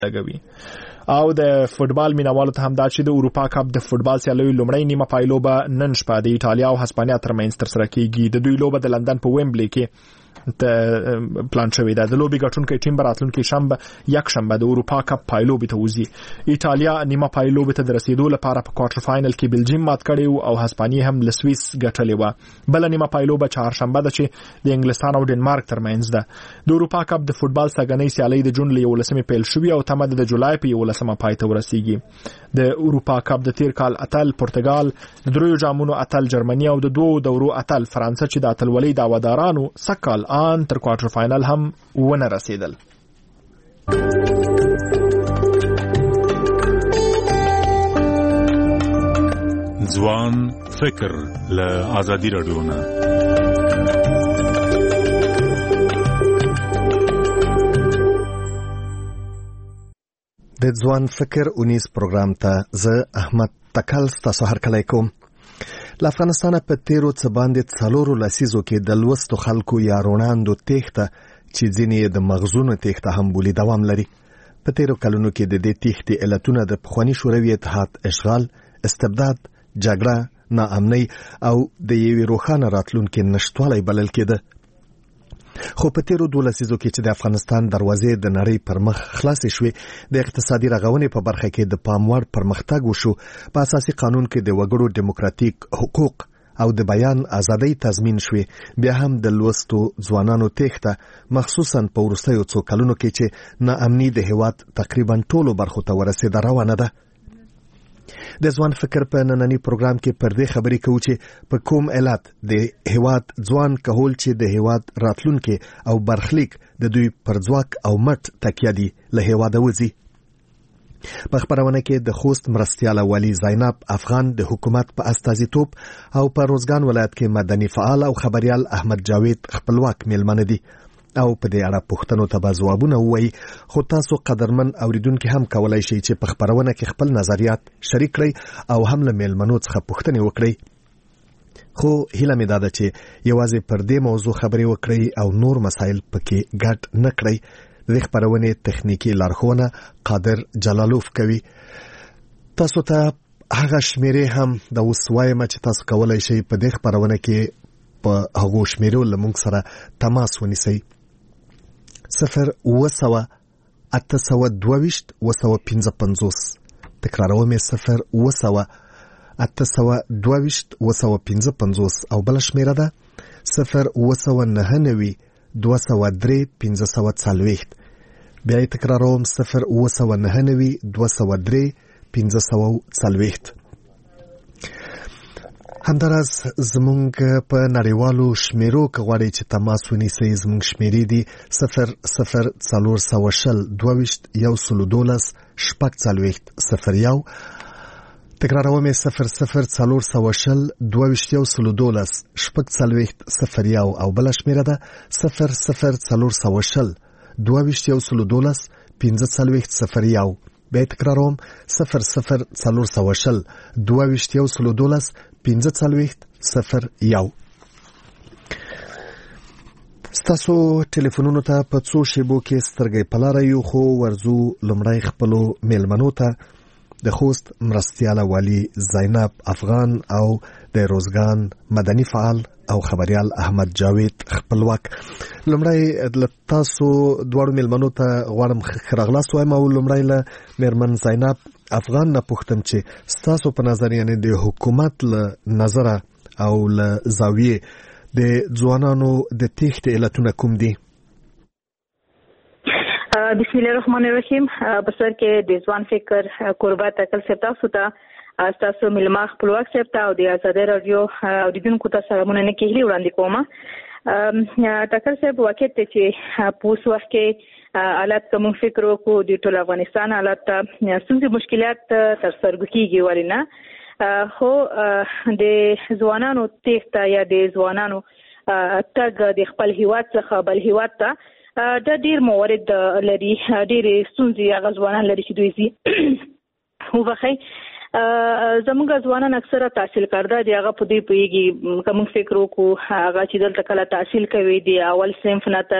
لګوي. او د فوتبال مینوالو ته هم دا چې د اروپا کپ د فوتبال سیالیو لومړی نیمه پایلوبه نن شپه د ایټالیا او هسپانیا ترمنځ ترسره کیږي. د دوی لوبه د لندن په ویمبلی کې پلان شوې ده. د لوبي ګټونکي ټیم براتلونکي یک شنبه د اروپا کپ پایلوبې ته وځي. ایټالیا نیمه پایلوبې ته د رسیدو لپاره په کوارټر فاینل کې بلجیم مات کړی او هسپانیا هم له سویس ګټلې و. بل نیمه پایلوبه چهارشنبه ده چې د انګلستان او ډنمارک ترمنځ ده. د اروپا کپ د فوتبال سګنۍ سیالي د جون له 11مې پیل شوې او تمه د جولای په 11مه پای ته ورسیږي. د اروپا کپ د تیر کال اتل پرتګال، د دریو جامونو اتل جرمني او د دوو دورو اتل فرانسه چې د اتلولۍ دعوادارانو سکال آن تر کوارټر فاینل هم ونه رسیدل. ځوان فکر له آزادي رادیو نه. د ځوان فکر اونیز پروګرام ته زه احمد تکل ستاسو هرکلی کوم. له افغانستانه په تیرو څه باندې 4 لسیزو کې د لوستو خلکو یا روڼاندو تېښته چې ځینې د مغزونو تېښته هم بولي دوام لري. په تیرو کلونو کې د دې تېښتې علتونه د پخواني شوروي اتحاد اشغال، استبداد، جګړه، ناامنۍ او د یوې روښانه راتلونکې نشتوالی بلل کېده. خو په تیرو 2 لسیزو کې چې د افغانستان دروازې د نړۍ پر مخ خلاصې شوې، د اقتصادي رغونې په برخه کې د پام وړ پرمختګ وشو. په اساسي قانون کې د وګړو دیموکراتیک حقوق او د بیان ازادۍ تضمین شوې. بیا هم د لوستو ځوانانو تېښته مخصوصا په وروستیو څو کلونو کې چې ناامني د هېواد تقریبا ټولو برخو ته ورسېده روانه ده. د ځوان فکر په نننی پروګرام کې پر دې خبرې کوو چې په کوم علت د هېواد ځوان کهول چې د هېواد راتلونکي او برخلیک د دوی پر ځواک او مټ تکیه دي له هېواده وځي. په خپرونه کې د خوست مرستیاله والي زینب افغان د حکومت په استازیتوب او په روزګان ولایت کې مدني فعال او خبريال احمد جاوید خپلواک میلمنه دي او په دې اړه پوښتنو ته به ځوابونه ووایي. خو تاسو قدرمن اوریدونکي هم کولای شئ چې په خپرونه کې خپل نظریات شریک کړئ او هم له میلمنو څخه پوښتنې وکړئ. خو هیله مې دا ده چې یوازې پر دې موضوع خبرې وکړئ او نور مسایل پکې ګډ نه کړئ. د خپرونې تخنیکی لارښوونه قادر جلالوف کوي. تاسو ته هغه شمیرې هم د اوس وایم چې تاسو کولای شئ په دې خپرونه کې په هغو شمیرو له موږ سره تماس ونیسئ. 0 822 255. تکراروم 0 822 255 او بل شمیره ده 0 203 540. بیا تکراروم 0 203 540. همداراز زمونږ په نړیوالو شمیرو که غواړئ چې تماس ونیسئ زمونږ شمیرې دي 00 420 112 440. تکراروم 00 420 212 440 او بل شمیره ده 00 420 212 540. بیا تکراروم 00 420 212 540. ستاسو ټلیفونونو ته په څو شیبو کې سترګې په لاره یو. خو ورځو لومړی خپلو میلمنو ته د خوست مرستیاله والي زینب افغان او د روزګان مدني فعال او خبريال احمد جاوید خپلواک. لومړی تاسو دواړو میلمنو ته غواړم ښه راغلاست وایم او لومړی له میرمن زینب افغان نه پوښتم چې ستاسو په نظر یعنې د حکومت له نظره او له زاویې د ځوانانو د تېښتې علتونه کوم دي؟ بسم الله الرحمن الرحیم. په سر کې د ځوان فکر کوربه تکل صاحب تاسو ته تاسو ملما خپلواک صاحب ته او د آزادۍ رادیو اوریدونکو ته سلامونه نه کېږي وړاندې کوم. تکل صاحب واقع ته چې په اوس وخت کې حالات کوم فکر وکړو د ټول افغانستان حالات څنګه مشکلات تر سترګو کېږي ولینه خو د ځوانانو تېښته یا د ځوانانو تګ د خپل هیواد څخه بل هیواد ته دا ډیر موارد لري، ډیر ستونزې هغه ځوانان لري چې دوی زی وبخي زموږ ځوانان اکثره تحصیل کرده دي هغه په دې پیږي کوم فکر وکړو هغه چې دلته کله تحصیل کوي دی اول صنف نه تر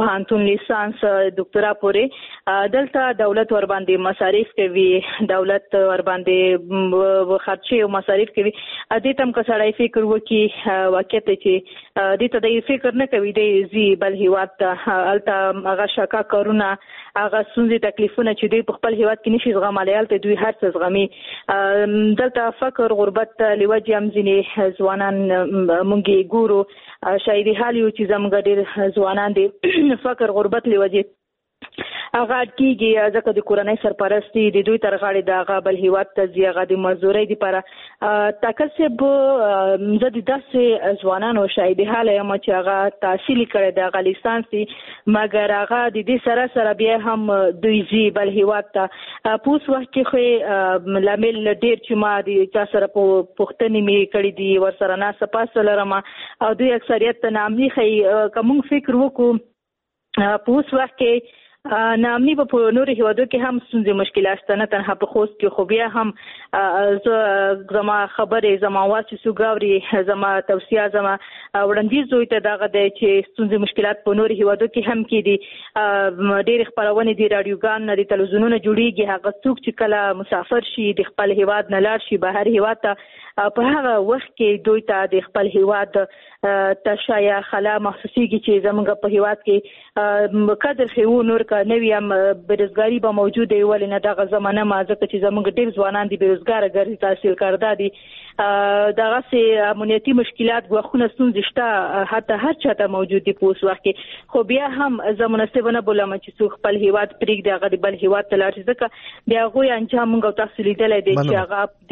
پوهنتون لیسانس ډاکټرا پورې دلته دولت ور باندې مصارف کوي دولت ور باندې خرچي او مصارف کوي دې تم که سړی فکر وکي واقعیت چې دې ته د فکر نه کوي د زی بل هیواد ته الته هغه شکا کارونه هغه ستونزې تکلیفونه چې دوی په خپل هیواد کې نشي زغملای الته دوی هر څه زغمي دلته فقر غربت لوجه هم ځینې ځوانان مونږ ګورو شاید حال یو چې زموږ ډېر ځوانان دي فقر غربت لوجه هغه کېږي ځکه د کورنۍ سرپرستی د دوی تر غاړې د هغه بل هیواد ته ځي هغه د مزدورۍ دپاره ټاکل صاحب زه د داسې ځوانانو شاهد حاله یم چې هغه تحصیل کړی د هغه لیسانس دي مګر هغه د دې سره سره بیا هم دوی ځي بل هیواد ته په اوس وخت کې خو لامل ډېر چې ما د چا سره پوښتنې مې کړې دي ورسره ناسته پاسته لرم او دوی اکثریت ته ناامني ښیي که موږ فکر وکړو په اوس وخت کې ناامني په نورو هیوادو کې هم ستونزې مشکلات شته نه تنها په خوست کې خو بیا هم زما خبرې زما واز چې څوک اوري زما توصیه زما وړاندیز دوی ته دغه دی چې ستونزې مشکلات په نورو هیوادو کې هم کېدي ډېرې خپرونې دي راډیوګان نه دي تلویزیونونه جوړېږي هغه څوک چې کله مسافر شي د خپل هیواد نه لاړ شي بهر هیواد ته په هغه وخت کې دوی ته د خپل هیواد تشایا خلا محسوسیږي چې زموږ په هیواد کې قدر خو نور کا نوی هم بیروزګاری به موجوده وي ولې نه دغه زمانه ما ځکه چې زموږ ډېر ځوانان دي بیروزګاره ګرځي تحصیل کرده دي دغسې امنیتي مشکلات ګواښونه ستونزې شته حتی هر چاته موجود دي په اوس وخت کې خو بیا هم زه مناسبه نه بولم چې څوک خپل هیواد پرېږدي هغه د بل هیواد ته لاړ شي ځکه د هغوی انجام موږ او تاسو لیدلی دی چې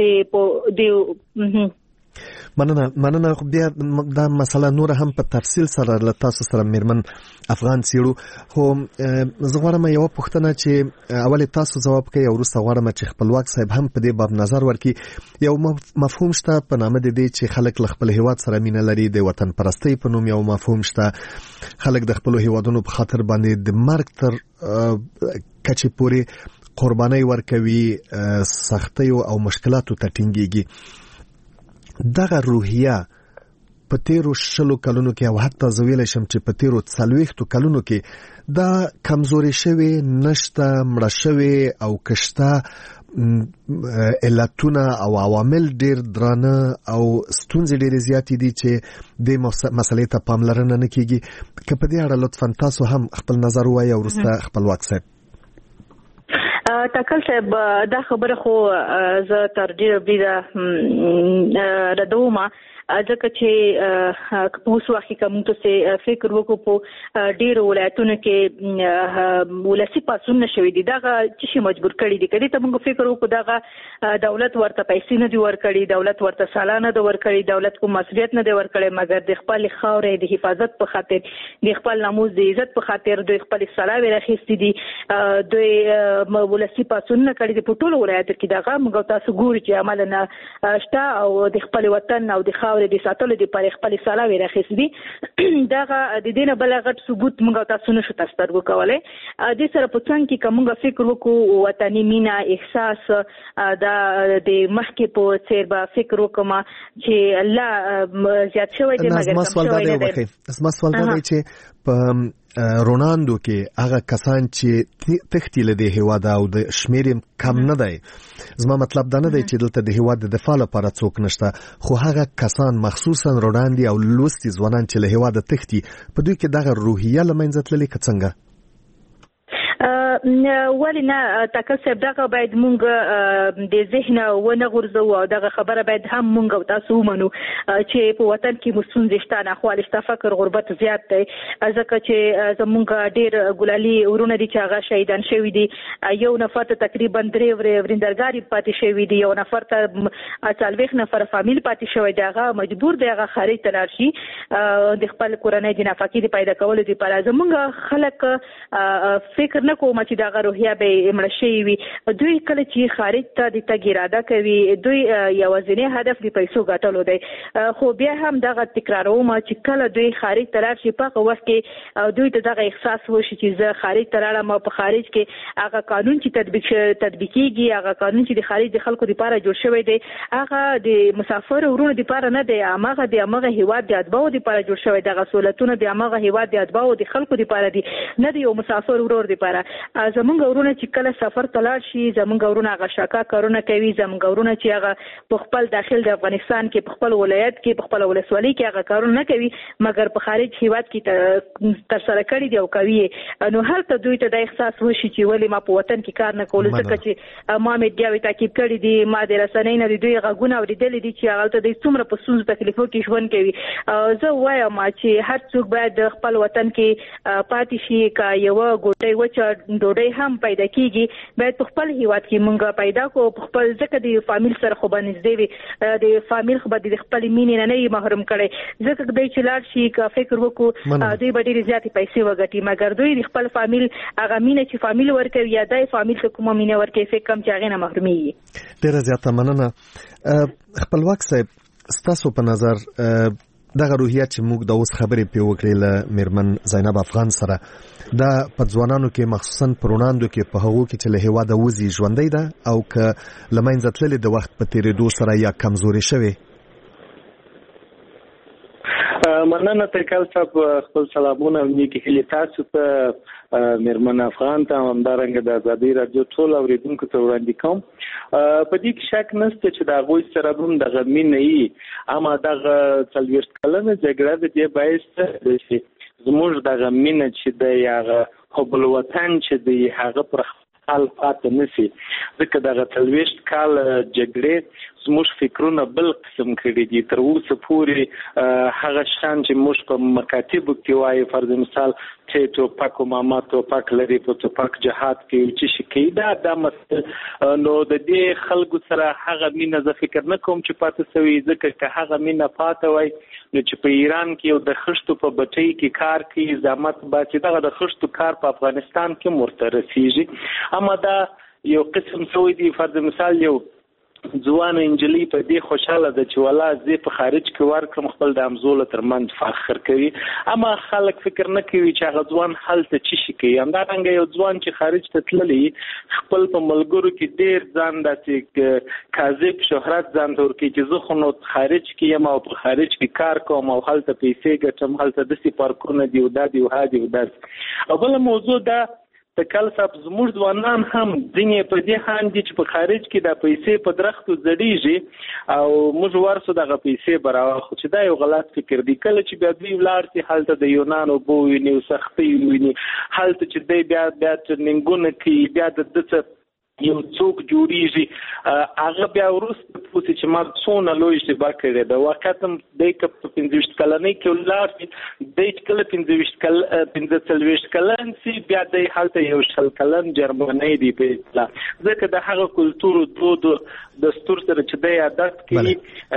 هغه مننه خو بیا دا مسله نور هم په تفصیل سره له تاسو سره میرمن افغان سیړو خو زه غواړم یو پوښتنه چې اول تاسو جواب کوي او وروسته غواړم چې خپلواک صاحب هم په دې باب نظر ورکړي یو مفهوم شته په نامه د دې چې خلک له خپل هیواد سره مینه لري د وطن پرستی په نوم یو مفهوم شته خلک د خپل هیوادونو په خاطر باندې د مرګ تر کچې پورې قرباني ورکوي سختۍ او مشکلاتو ته ټینګيږي دغه روحیه په تیرو 20 کلونو کې او حتی زویل شم چې په تیرو 40 کلونو کې دا کمزوري شوی نشته مړه شوی او کشته علتونه او عوامل ډیر درانه او ستونزې ډیر زیات دي چې د مسلې ته پاملرنه نه کیږي که په دې اړه لطفا تاسو هم خپل نظر وایي او وروسته خپلواک صاحب تکل صاحب دا خبره خو زه تر ډیره بریده ردوم ځکه چې په اوس وخت کې موږ ته فکر وکړو په ډیرو ولایتونو کې ولسی پاسونه شوي دي دغه چې مجبور کړي دي کله ته موږ فکر وکړو دغه دولت ورته پیسې نه دی ورکړي دولت ورته سالانه دی ورکړي دولت کوم مسؤلیت نه دی ورکړي مګر د خپل خاورې د حفاظت په خاطر د خپل ناموس د عزت په خاطر دوی خپل سلاوي راخېستي دي دوی ولسی پاسونه کړي دي په ټولو ولایتونو کې دغه موږ تاسو ګورو چې عمل نه شته او د خپل وطن او د د ساتلو د پر خپل سلاوي راخېستي دي دغه د دینه بل غټ ثبوت موږ تاسو نشو تاسو کولای د سره په څنګه کې کومه فکر وکړو وطني مینا احساس د مخکې په څیر به فکر وکم چې الله زیات شوی دی مګر کم شوی دی اسما سوال دا دی چې په رونالدو کې هغه کسان چې تختی له د هیواد او د شمیر کم نه دی زما مطلب دا نه دی چې دلته د هیواد د دفاع لپاره څوک نشته خو هغه کسان مخصوصا رونالدو او لوستي ځوانان چې له هیواد تختی په دوی کې دغه روحیه لمنځه تللې څنګه ولنا تکسب دغه باید مونږ د ذهن و نه غورځو او دغه خبره باید هم مونږ او تاسو ومنو چې په وطن کې مسونځ شته نه خو الشته فقر غربت زیات دی ځکه چې زمونږ ډیر ګلالي ورونه دي چې هغه شهیدان شوی دي یو نفر ته تقریبا 3 ورندرګاری پاتې شوی دي یو نفر ته 40 نفر فامیل پاتې شوی دی هغه مجبور دی هغه خارج ته لاړ شي د خپل کورنۍ د نفقې پیدا کولو لپاره زمونږ خلک فکر نه کوم ما چې دغه روحیه به مړه شوې وي. دوی کله چې خارج ته د تګ اراده کوي دوی یوازینی هدف د پیسو ګټلو دی. خو بیا هم دغه تکراروم چې کله دوی خارج ته لاړ شي په هغه وخت کې دوی ته دغه احساس وشي چې زه خارج ته لاړم او په خارج کې هغه قانون چې تطبیقیږي هغه قانون چې د خارج د خلکو لپاره جوړ شوی دی هغه د مسافر ورونو لپاره نه دی، هغه د هغه هیواد د اتباعو لپاره جوړ شوی دی. هغه سہولتونه د هغه هیواد د اتباعو د خلکو لپاره دي، نه دی یو مسافر ورور لپاره. زمونږ ورونه چې کله سفر ته لاړ شي زمونږ ورونه هغه شاکا کارونه کوي، زمونږ ورونه چې هغه په خپل داخل د افغانستان کې په خپل ولایت کې په خپل ولسوالۍ کې هغه کارونه نه کوي مګر په خارج هیواد کې تر سره کړی دی او کوي. نو هلته دوی ته د احساس وشي چې ولې ما په وطن کې کار نه کول، ځکه چې ما میډیاوي تعقیب کړی دي، ما د رسنۍ نه دوی غږونه اورېدلي دي چې هغه ته د څومره په ستونزو تکلیفو کې ژوند کوي. زه وایم چې هر څوک باید د خپل وطن کې پاتې شي، که یو ګوټۍ وچه ډوډۍ هم پیدا کیږي باید په خپل هیواد کې مونږ پیدا کو په خپل، ځکه د فامیل سره خو به نږدې وي، د فامیل خو به د خپل مینې نه محروم کړي. ځکه دوی چې لاړ شي که فکر وکړو دوی به ډېرې زیاتې پیسې وګټي مګر دوی د خپل فامیل هغه مینه چې فامیل ورکوي یا دای فامیل ته کومه مینه ورکوي فکر کوم چې هغې نه محرومیږي. ډېره زیاته مننه. خپلواک صاحب ستاسو په نظر دغه روحیه چې موږ د اوس خبرې پې وکړې له میرمن زینب افغان سره دا په ځوانانو کې مخصوصا په وړاندو کې په هغو کې چې له هېواده وځي ژوندی ده او که له منځه تللې د وخت په تېرېدو سره یا کمزورې شوې؟ مننه تکل صاحب، خپل سلامونه او نیکې هیلې تاسو ته میرمن افغان ته همدارنګه د ازادۍ راډیو ټول اورېدونکو ته وړاندې کوم. په دې کې شک نشته چې د هغوی سره هم دغه مینه وي، اما دغه 40 کلنه جګړه د دې باعث ده چې زموږ دغه مینه چې دی هغه حب الوطن چې دی هغه پر حال پاتې نشي، ځکه دغه 40 کال جګړې زموږ فکرونه بل قسم کړي دي. تر اوسه پورې هغه شان چې موږ په مکاتبو کې وایي فرض مثال چې ټوپک او ماما ټوپک لري په ټوپک جهاد کې چې شي کې دا مثلا نو د دې خلکو سره هغه مینه زه فکر نه کوم چې پاتې سوي، ځکه که هغه مینه پاتې وای نو چې په ایران کې یو د خښتو په بټۍ کې کار کوي زحمت باسي، دغه د خښتو کار په افغانستان کې ورته رسیږي. اما دا یو قسم سوی دی فرض مثال یو ځوان انجلۍ په دې خوشاله ده چې ولا زه په خارج کې ورکړم خپل د همزوله ترمنځ فخر کوي، اما خلک فکر نه کوي چې هغه ځوان هلته څه شي کوي. همدارنګه یو ځوان چې خارج ته تللی خپل په ملګرو کې ډېر ځان داسې کاذب شهرت ځان ته ورکوي چې زه خو نو خارج کې یم او په خارج کې کار کوم او هلته پیسې ګټم، هلته داسې پارکونه دي او دا دي او ها دي او داسې. او بله موضوع دا تکل صاحب زموږ ځوانان هم ځینې په دې حال دي چې په خارج کې د پیسې په درختو زړیږي او موږ ورسو دغه پیسې براوخو، چې دا یو غلط فکر دی. کله چې بیا دوی ولاړ شي هلته د یونان اوبه وویني او سختۍ وویني، هلته چې دی بیا ټریننګونه کوي، بیا د ده یو څوک جوړیږي، هغه بیا وروسته پوسي چې ما څونه لوی اشتباه کړې ده. واقعیت هم دی که په 25 کلنۍ کې ولاړ شي دی چې کله 45 کلن سي بیا دی هلته یو 20 کلن جرمنی دی په اصطلاح، ځکه د هغه کلتور دود دستور سره چې دی عادت کوي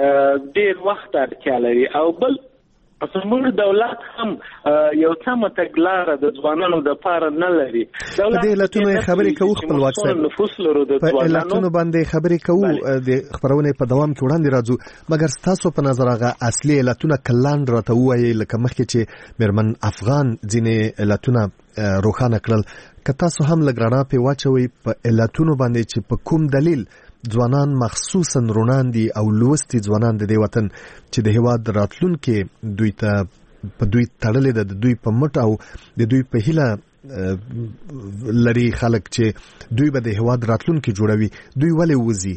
ډېر وخت اړتیا لري. او بل زموږ دولت هم یو څه متګلاره د ځوانانو د پاره نه لري. د علتونو خبرې کوو خپلواک صاحب، په علتونو باندې خبرې کوو د خبرونې په دوام کې وړاندې راځو، مګر ستاسو په نظر هغه اصلي علتونه کلان راته ووایي لکه مخکې چې میرمن افغان ځینې علتونه روښانه کړل، که تاسو هم لږ رڼا پرې واچوئ په علتونو باندې چې په کوم دلیل ځوانان مخصوصا رونان دي او لوستي ځوانان د دې وطن چې د هېواد راتلونکي دوی ته په دوی تړلې ده، د دوی په مټ او د دوی په هیله لري خلک چې دوی به د هېواد راتلونکي جوړوي، دوی ولې وځي؟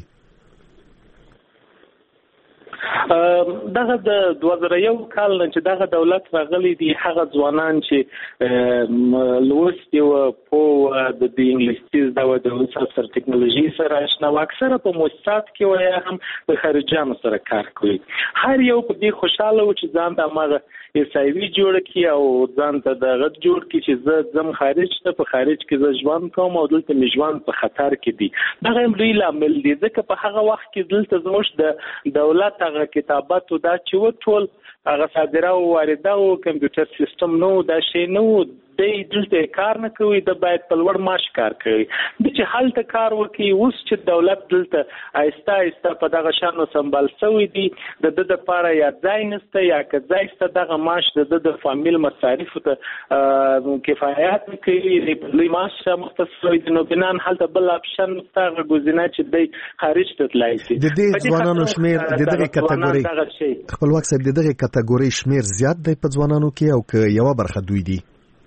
دغه د 2001 کال نه چې دغه دولت راغلی دی هغه ځوانان چې لوستي او په د انګلیسي زده او د سر ټکنالوژي سره آشنا و، اکثره په مؤسسات کې وای هم د خارجانو سره کار کوي. هر یو په دې خوشاله و چې ځان د ماغه ایسایوي جوړ کی او ځان ته د غږ جوړ کی چې زه ځم خارج ته، په خارج کې زه ژوند کوم او دلته مې ژوند په خطر کې دی. دغه هم لوی لامل دی، ځکه په هغه وخت کې دلته زموږ د دولت هغه کتابت او دا چې و ټول هغه صادره او وارده او کمپیوټر سیستم نو دا شی نو د دلته کار نه کوي د باید په لوړ معاش کار کوي د چې هلته کار وکړي اوس چې دولت دلته آیسته په دغه شانو سمبال شوی دی د لپاره یا ځای نشته یا که ځای شته دغه معاش د فامیل مصارف ته کفایت کوي د لوی معاش مختص شوی دی نو بنان هلته بل اپشن ستغه ګزینه چې د خارج ته تلای شي د دې ځوانانو شمیر د دغه کټګوري خپلواک صاحب د دغه کټګوري شمیر زیات دی په ځوانانو کې او که یو برخه دوی دي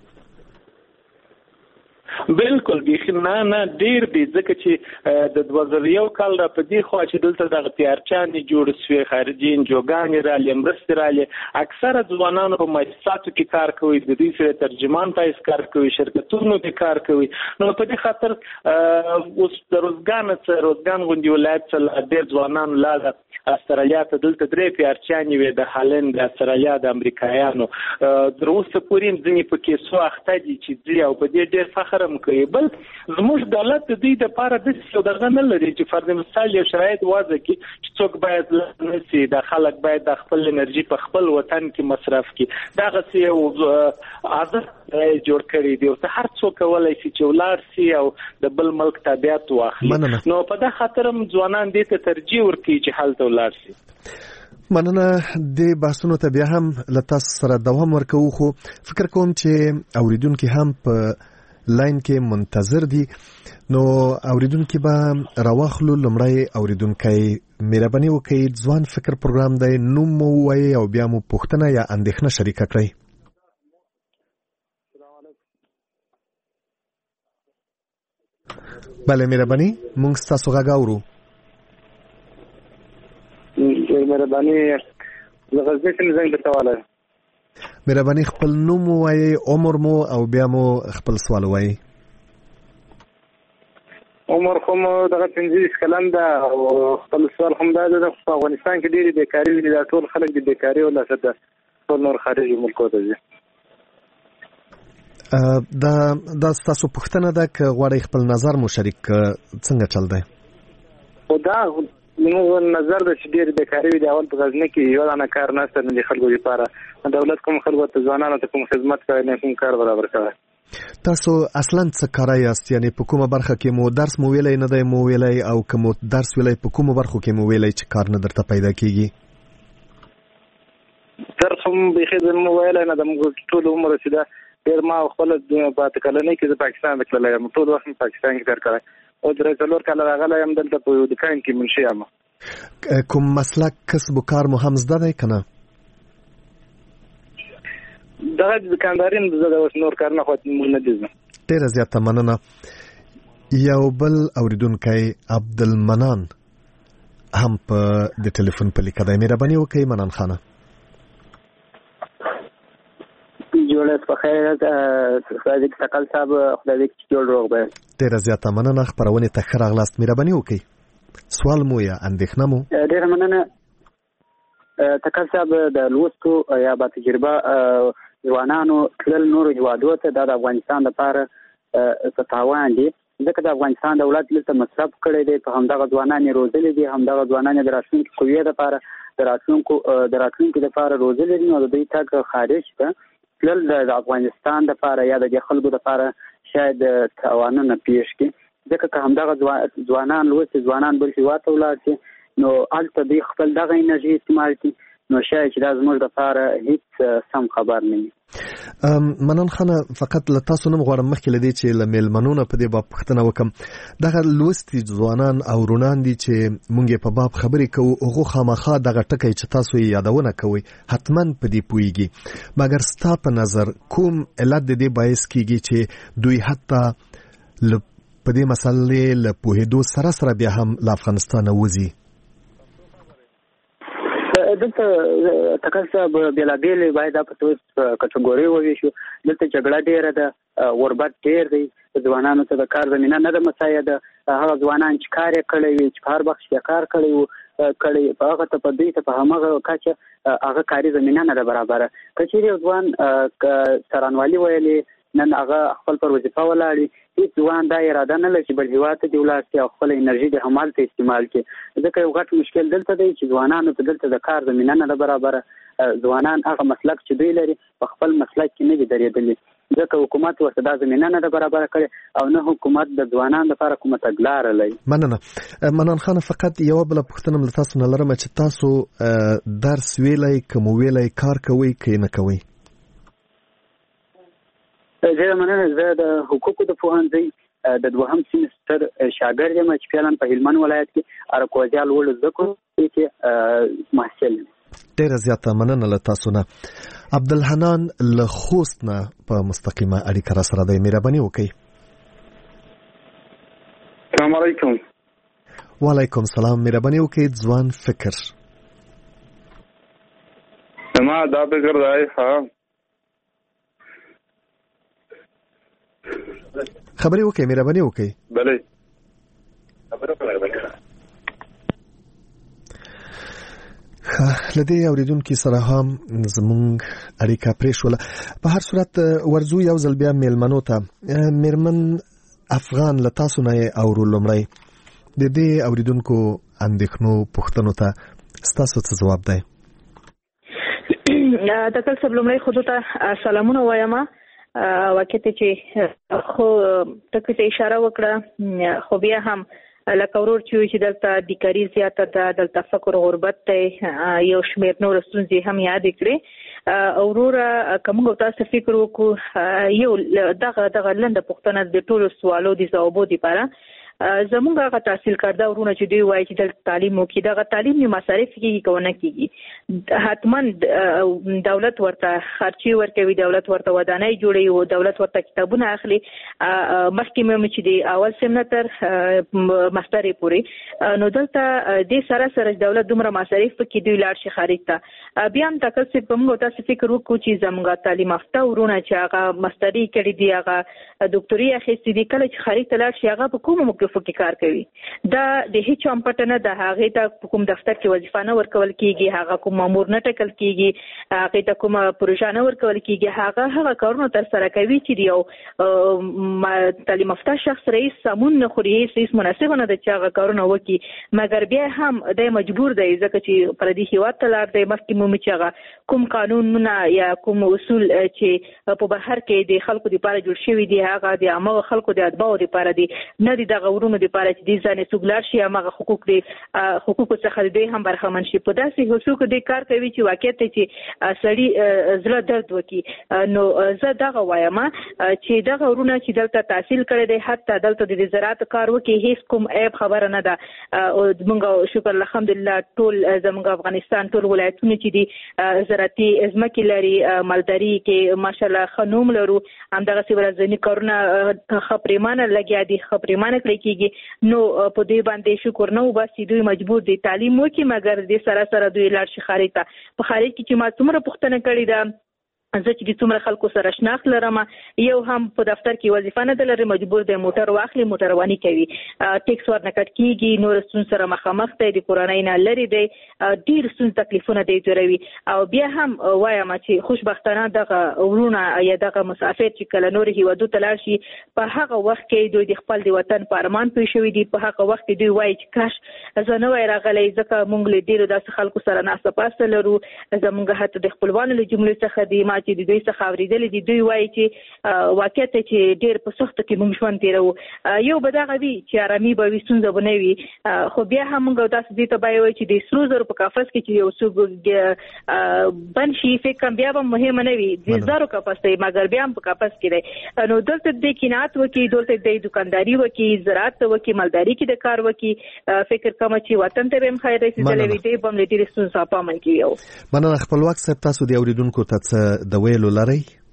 بالکل بیخي نه ډیر دی ځکه چې د 2001 کال را په دې خو چې دلته د اختیارچانې جوړ شوی خارجي انجوګانې را لمرستې را اکثره ځوانانو په مؤسساتو کې کار کوي د دې سره ترجمان پایس کار کوي شرکتونو کې کار کوي نو په دې خاطر اوس د روزګان غونډې ولایت څخه ډیر ځوانان لاله استرالیا ته دلته درې پیارچانې وي د هالند د استرالیا د امریکایانو تر اوسه پورې ځینې پکې څو اخته دي چې دوی او په دې ډیر فخر کوي بل زموږ دولت د دې لپاره د څه دغه نه لري چې فرض مثال یو شرایط واضح کړي چې څوک باید نشي د خلک باید د خپل انرژي په خپل وطن کې مصرف کړي دغه څه عادت جوړ کړی دی او هر څوک ولای شي چې ولار سي او د بل ملک تابعیت واخلي نو په دا خاطرم ځوانان دې ته ترجیح ورکړي چې حالت ولار سي مننه د بحثونو ته بیا هم لته سره دوام ورکو خو فکر کوم چې اوریدونکو هم په لاین کې منتظر دي نو اوریدونکو به راوخلو لمړی اوریدونکو مهرباني وکړئ ځوان فکر پروګرام دی نو مو وایي او بیا مو پوښتنه یا اندېښنه شریک کړئ بله مهرباني مونږ ستاسو غږ اورو مهرباني زغزنی څنګه زنګ درته واله مهرباني خپل نوم وایي عمر مو او بیا مو خپل سوال وایي عمر خو مو دغه 15 کلن ده او خپل سوال هم ده د افغانستان کې ډېری بیکاری دي دا ټول خلک د بیکاری ولا څه ده ټول نور خارجي ملکو ته ځي دا تاسو پوښتنه ده ک غواړئ خپل نظر مو شریک څنګه چل دی او دا نو نظر د شډیر بیکاری دی اول په غزنه کې یو دانه کار نشته د خلکو لپاره دولت کوم خلکو ته ځوانانو ته کوم خدمت کوي نه کوم کار برابر کوي تاسو اصلا څه کار یاست یعنی په کومه برخه کې مو درس مو ویلای نه دی مو ویلای او کوم درس ویلای په کومه برخه کې مو ویلای چې کار نه درته پیدا کیږي درس هم به خدمت مو ویلای نه د ټول عمر چې دا ډیر ما خپل په تکلنې کې د پاکستان د کلای م ټول وخت پاکستان کې کار کوي او درې څلور کاله راغلی یم دلته په یو دکان کې منشي یم کوم مسلک کسب و کار مو هم زده دی که نه دغه دکانداري نه زده اوس نور کار نه خو موږ نه دي زده ډېره زیاته مننه یو بل اوریدونکی عبدالمنان هم په د ټلیفون په لیکه دی مهرباني وکړئ منان خانه جوړه په خیر صادق تکل صاحب خدای دې جوړ روغ به ډېره زیاته مننه خپرونې ته ښه راغلاست مهرباني وکړئ سوال مو یا اندېښنه مو ډېره مننه تکل صاحب د لوستو یا با تجربه ځوانانو تلل نورو هیوادو ته د افغانستان لپاره څه تاوان دي ځکه د افغانستان دولت دلته مصرف کړی دی په همدغه ځوانان یې روزلي دي همدغه ځوانان یې د راتلونکي قوې لپاره د راتلونکي لپاره روزلي دي نو د دوی تګ خارج ته تلل د افغانستان لپاره یا د خلکو لپاره شاید تاوانونه پیښ کړي ځکه که همدغه ځوانان لوستي ځوانان بل هیواد ته ولاړ شي نو هلته دوی خپل دغه انرژي استعمال کړي نو شاید چې دا زموږ لپاره هیڅ سم خبر نه وي منن خانه فقط له تاسو نم غواړم مخکې له دې چې له میلمنو نه په دې باب پوښتنه وکړم دغه لوستي ځوانان او رونان دي چې مونږ په باب خبرې کوو هغه خامخا دغه ټکی چې تاسو یې یادونه کوئ حتما په دې پوهیږي مګر ستا په نظر کوم علت د دې باعث کیږي چې دوی حتی په دې مسلې له پوهېدو سره بیا هم له افغانستانه وځي دلته تکل صاحب بېلابېلې باید دا په څو کټګورۍ وویشو دلته جګړه ډېره ده غربت ډېر دی ځوانانو ته د کار زمینه نه ده مساعده هغه ځوانان چې کار یې کړی وي چې په هر بخش کې کار کړی و هغه ته په دوی ته په همغه کچه هغه کاري زمینه نه ده برابره که چېرې یو ځوان څارنوالي ویلې نن هغه خپل پر وظیفه ولاړي هیڅ ځوان دا اراده نه لري چې بل هیواد ته دې ولاړ شي او خپله انرژي د همالته استعمال کړي ځکه یو غټ مشکل دلته دی چې ځوانانو ته دلته د کار زمینه نه ده برابره ځوانان هغه مسلک چې دوی لري په خپل مسلک کې نه دي درېدلي ځکه حکومت ورته دا زمینه نه ده برابره کړې او نه حکومت د ځوانانو لپاره کومه تګلاره لري. مننه. منان خان، فقط یو بل پوښتنه له تاسو نه لرم چې تاسو درس ویلای کوم ویلای کار کوي کې نه کوي؟ زه مننه. زه د حقوقو د پوهنځي د دوهم سیمستر شاګرد یم چې فعلا په هلمند ولایت کې اراکوزیا لوړ زده کړو کې محصل یم. ډیره زیاته مننه له تاسو نه. عبدالحنان له خوست نه په مستقیمه اړیکه را سره دی. مهرباني وکړئ. السلام علیکم. وعلیکم السلام. مهرباني وکړئ. ځوان فکر ما دا فکر دی خبرې وکړئ. مهرباني وکړئ. بله لدې اوریدونکو سره هم زموږ اړیکه پرېښوله. په هر صورت ورزو یو ځل بیا میلمنو ته. میرمن افغان له تاسو نه اورو. لومړی د دې اوریدونکو اندېښنو پوښتنو ته ستاسو څه ځواب دی؟ د کل سب لومړی خو ته سلامونه وایم. واقعیت چې خو تکه اشاره وکړه خو بیا هم لکه ورور چې دلته بیکاری زیاته ده، دلته فقر غربت دی، یو شمېر نور ستونزې هم یاد کړې. وروره که موږ تاسو فکر وکړو یو دغه لنډه پوښتنه د ټولو سوالو د ځوابو لپاره زموږ هغه تحصیل کرده ورونه چې دوی وایي چې د تعلیم وکړي، دغه تعلیم یې مصارف کېږي که ونه کېږي. حتما دولت ورته خرچې ورکوي، دولت ورته ودانۍ جوړوي او دولت ورته کتابونه اخلي. مخکې مې چې د اول سیم نه تر ماسترې پورې نو دلته دې سره سره دولت دومره مصارف پکې دوی لاړ شي خارج ته. بیا هم تاسو په موږ تاسو فکر وکړو چې زموږ تعلیم یافته ورونه چې هغه ماسترې کړي دي، هغه ډاکټري اخیستې دي، کله چې خارج ته لاړ شي هغه په کومو موقفو کې کار کوي؟ دا د هیڅ هم پټ نه ده. هغه ته کوم دفتر کې وظیفه نه ورکول کیږي، هغه کوم مامور نه ټاکل کیږي، هغه ته کوم پروژه نه ورکول کیږي. هغه کارونه تر سره کوي چې یو تعلیم یافته شخص رئیس سمون نه خوري، هیڅ مناسب نه ده چې هغه کارونه وکړي. مګر بیا هم د مجبور دی ځکه چې پردي هیواد ته لاړ دی. مخکې مو چې هغه کوم قانونونه یا کوم اصول چې په بهر کې د خلکو لپاره جوړ شوي دي هغه د عامه خلکو د اتباعو لپاره دي، نه دي دغه ورونو لپاره چې د ځان سوګلار شي هغه حقوق دي حقوق څخه دوی هم برخمن شي. په داسې حقوق دي کار کوي چې واقعیت چې سړی زړه درد وکي. نو زه دغه وایم چې دغه ورونه چې دلته تحصیل کړي دي حتی دلته د زراعت کار وکي هیڅ کوم عیب خبره نه ده. او موږ شکر الحمدلله ټول زموږ افغانستان ټول ولایتونه چې دي زراعتي ځمکې لري، مالداري کې ماشاءالله خنوم لرو، همدغه سی ورځنی کارونه خبرېمانه لګیا دي، خبرېمانه کړی کېږي. نو په دې باندې شکر نه وباسي دوی مجبور دي تعلیم وکړي، مګر دې سره سره دوی لاړ شي خارج ته. په خارج کې چې ما څومره پوښتنه کړې ده زه چې د څومره خلکو سره شناخت لرم، یو هم په دفتر کې وظیفه نه لري، مجبور دی موټر واخلي، موټرواني کوي، ټیکس ورنه کټ کېږي، نور ستونزې سره مخامخ دی، د کورنۍ نه لرې دی، ډېر ستونزې تکلیفونه دی جوړوي. او بیا هم وایم چې خوشبختانه دغه ورونه یا دغه مسافر چې کله نور هیوادو ته لاړ شي په هغه وخت کې دوی د خپل د وطن په ارمان پوه شوي دي. په هغه وخت کې دوی وایي چې کاش زه نه وای راغلی، ځکه موږ له ډېرو داسې خلکو سره ناسته پاسته لرو. زموږ حتی د خپلوانو له جملې څخه دي ما چې د دوی څخه اورېدلې دي، دوی وایي چې واقعیت چې ډېر په سختو کې موږ ژوند تېروو. یو به دغه وي چې ارامي به وي، ستونزه به نه وي. خو بیا هم موږ داسې دې ته باید وایو چې د سرو زرو په قفس کې چې یو څوک بند شي فکر بیا به مهمه نه وي، د زرو قفس دی مګر بیا هم په قفس کې دی. نو دلته د قناعت وکړي، دلته د دکانداري وکړي، زراعت وکړي، مالداري کې د کار وکړي، فکر کوم چې وطن ته به هم خیر رسېدلی وي، دی به هم له ډېرې ستونزو په امن کې وي. مننه. خپلواک صاحب تاسو د اورېدونکو ته څه د ویلو لرئ؟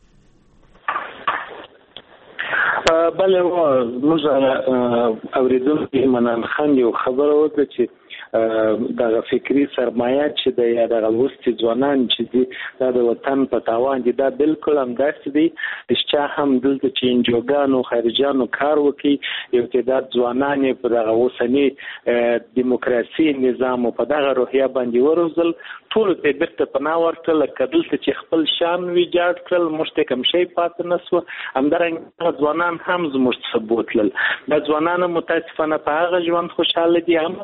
بله موږ اورېدونکي منان خان یو خبره وکړه چې دغه فکری سرمایه چې د یا دغه لوستي ځوانان چې دي دا د وطن په تاوان دي، دا بالکل همداسې دي. رښتیا هم دلته چې انجوګانو خارجیانو کار وکړي، یو تعداد ځوانان یې په دغه اوسني دیموکراسي نظام او په دغه روحیه باندې وروزل، ټولو ته یې بېرته پناه ورکړل. لکه دلته چې خپل شان ویجاړ کړل، موږ ته کوم شی پاتې نه سوه. همدارنګه ځوانان هم زموږ څخه بوتلل. دا ځوانان متاسفانه په هغه ژوند خوشحاله دي هم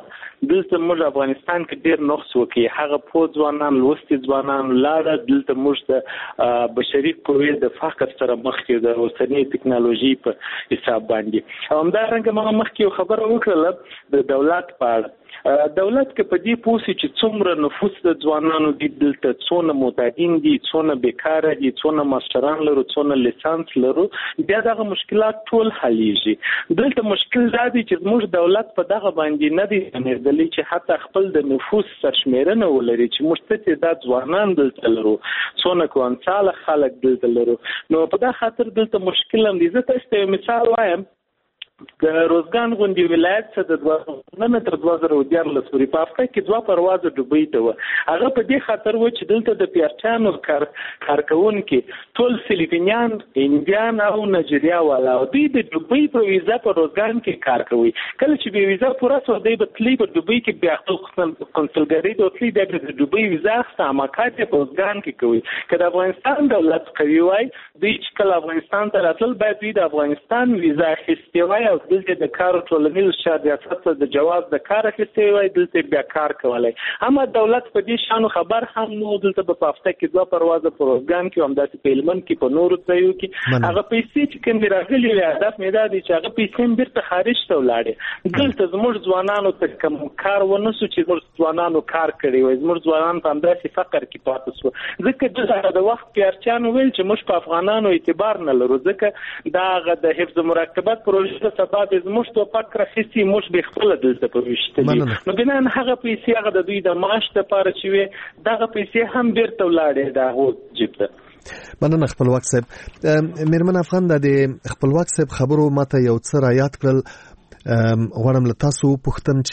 دلته موږ افغانستان کې ډېر نقص وکړي هغه پوه ځوانان لوستي ځوانان لاړه دلته موږ د بشري قوې د فقر سره مخ کې د اوسنۍ ټکنالوژي په حساب باندې همدارنګه ما مخکې خبره وکړه د دولت په اړه دولت کې په دې پوسې چې څومره نفوس د ځوانانو دي دلته څونه معتادین دي څونه بیکاره دي څونه ماستران لرو څونه لیسانس لرو بیا دغه مشکلات ټول حلیږي دلته مشکل دا دی چې موږ دولت په دغه باندې نه دی نېدلی چې حتی خپل د نفوس سرشمیرنه ولري چې موږ ته د ځوانان دلته لرو څونه کوانساله خلک دلته لرو نو په دا خاطر دلته مشکل هم دي زه تاسو ته مثال وایم د روزګان غونډې ولایت څخه د 2000 تر 2014 پورې په هفته کې 2 پروازه دوبۍ ته و هغه په دې خاطر و چې دلته د پیرچانو کارکونکو ټول فلیپینیان انډیان او نایجیریا والا دوی د دوبۍ په ویزا په روزګان کې کار کوي کله چې به ویزا پوره شو دوی په تلی په دوبۍ کې بیا خپل کنسولګری د تلی د دوبۍ ویزا سماکات په روزګان کې کوي کله افغانستان دولت کوي وای دوی چې کله افغانستان ته راتل باید دوی د افغانستان ویزا اخیستي وای او دلته د کار ټولنیز شریعت د جواز د کار اخیستي وای دلته بیا کار کولای اما دولت په دې شانو خبر هم نو دلته په هفته کې 2 پروازه په روزګان کې هم داسې په هلمند کې په نورو ځایو کې هغه پیسې چې کوم راغلي وي هدف مې دا دی چې هغه پیسې بیرته خارج ته ولاړې دلته زموږ ځوانانو ته کوم کار ونه سو چې زموږ ځوانانو کار کړی وي زموږ ځوانان په همداسې فقر کې پاتې شو ځکه د وخت پیرچان ویل چې موږ په افغانانو اعتبار نه لرو ځکه دا د حفظ مرکبات پروژه سبب زموږ ته پک راخسي موږ به خپل دلته پوښتنه نو بنان هغه پیسې هغه د دوی د معاش لپاره چې وي دغه پیسې هم بیرته ولاړې دا هو جبته مننه خپلواک صاحب میرمن افغان د خپلواک صاحب خبرو ماته یو څه را یاد کړل غواړم له تاسو پوښتم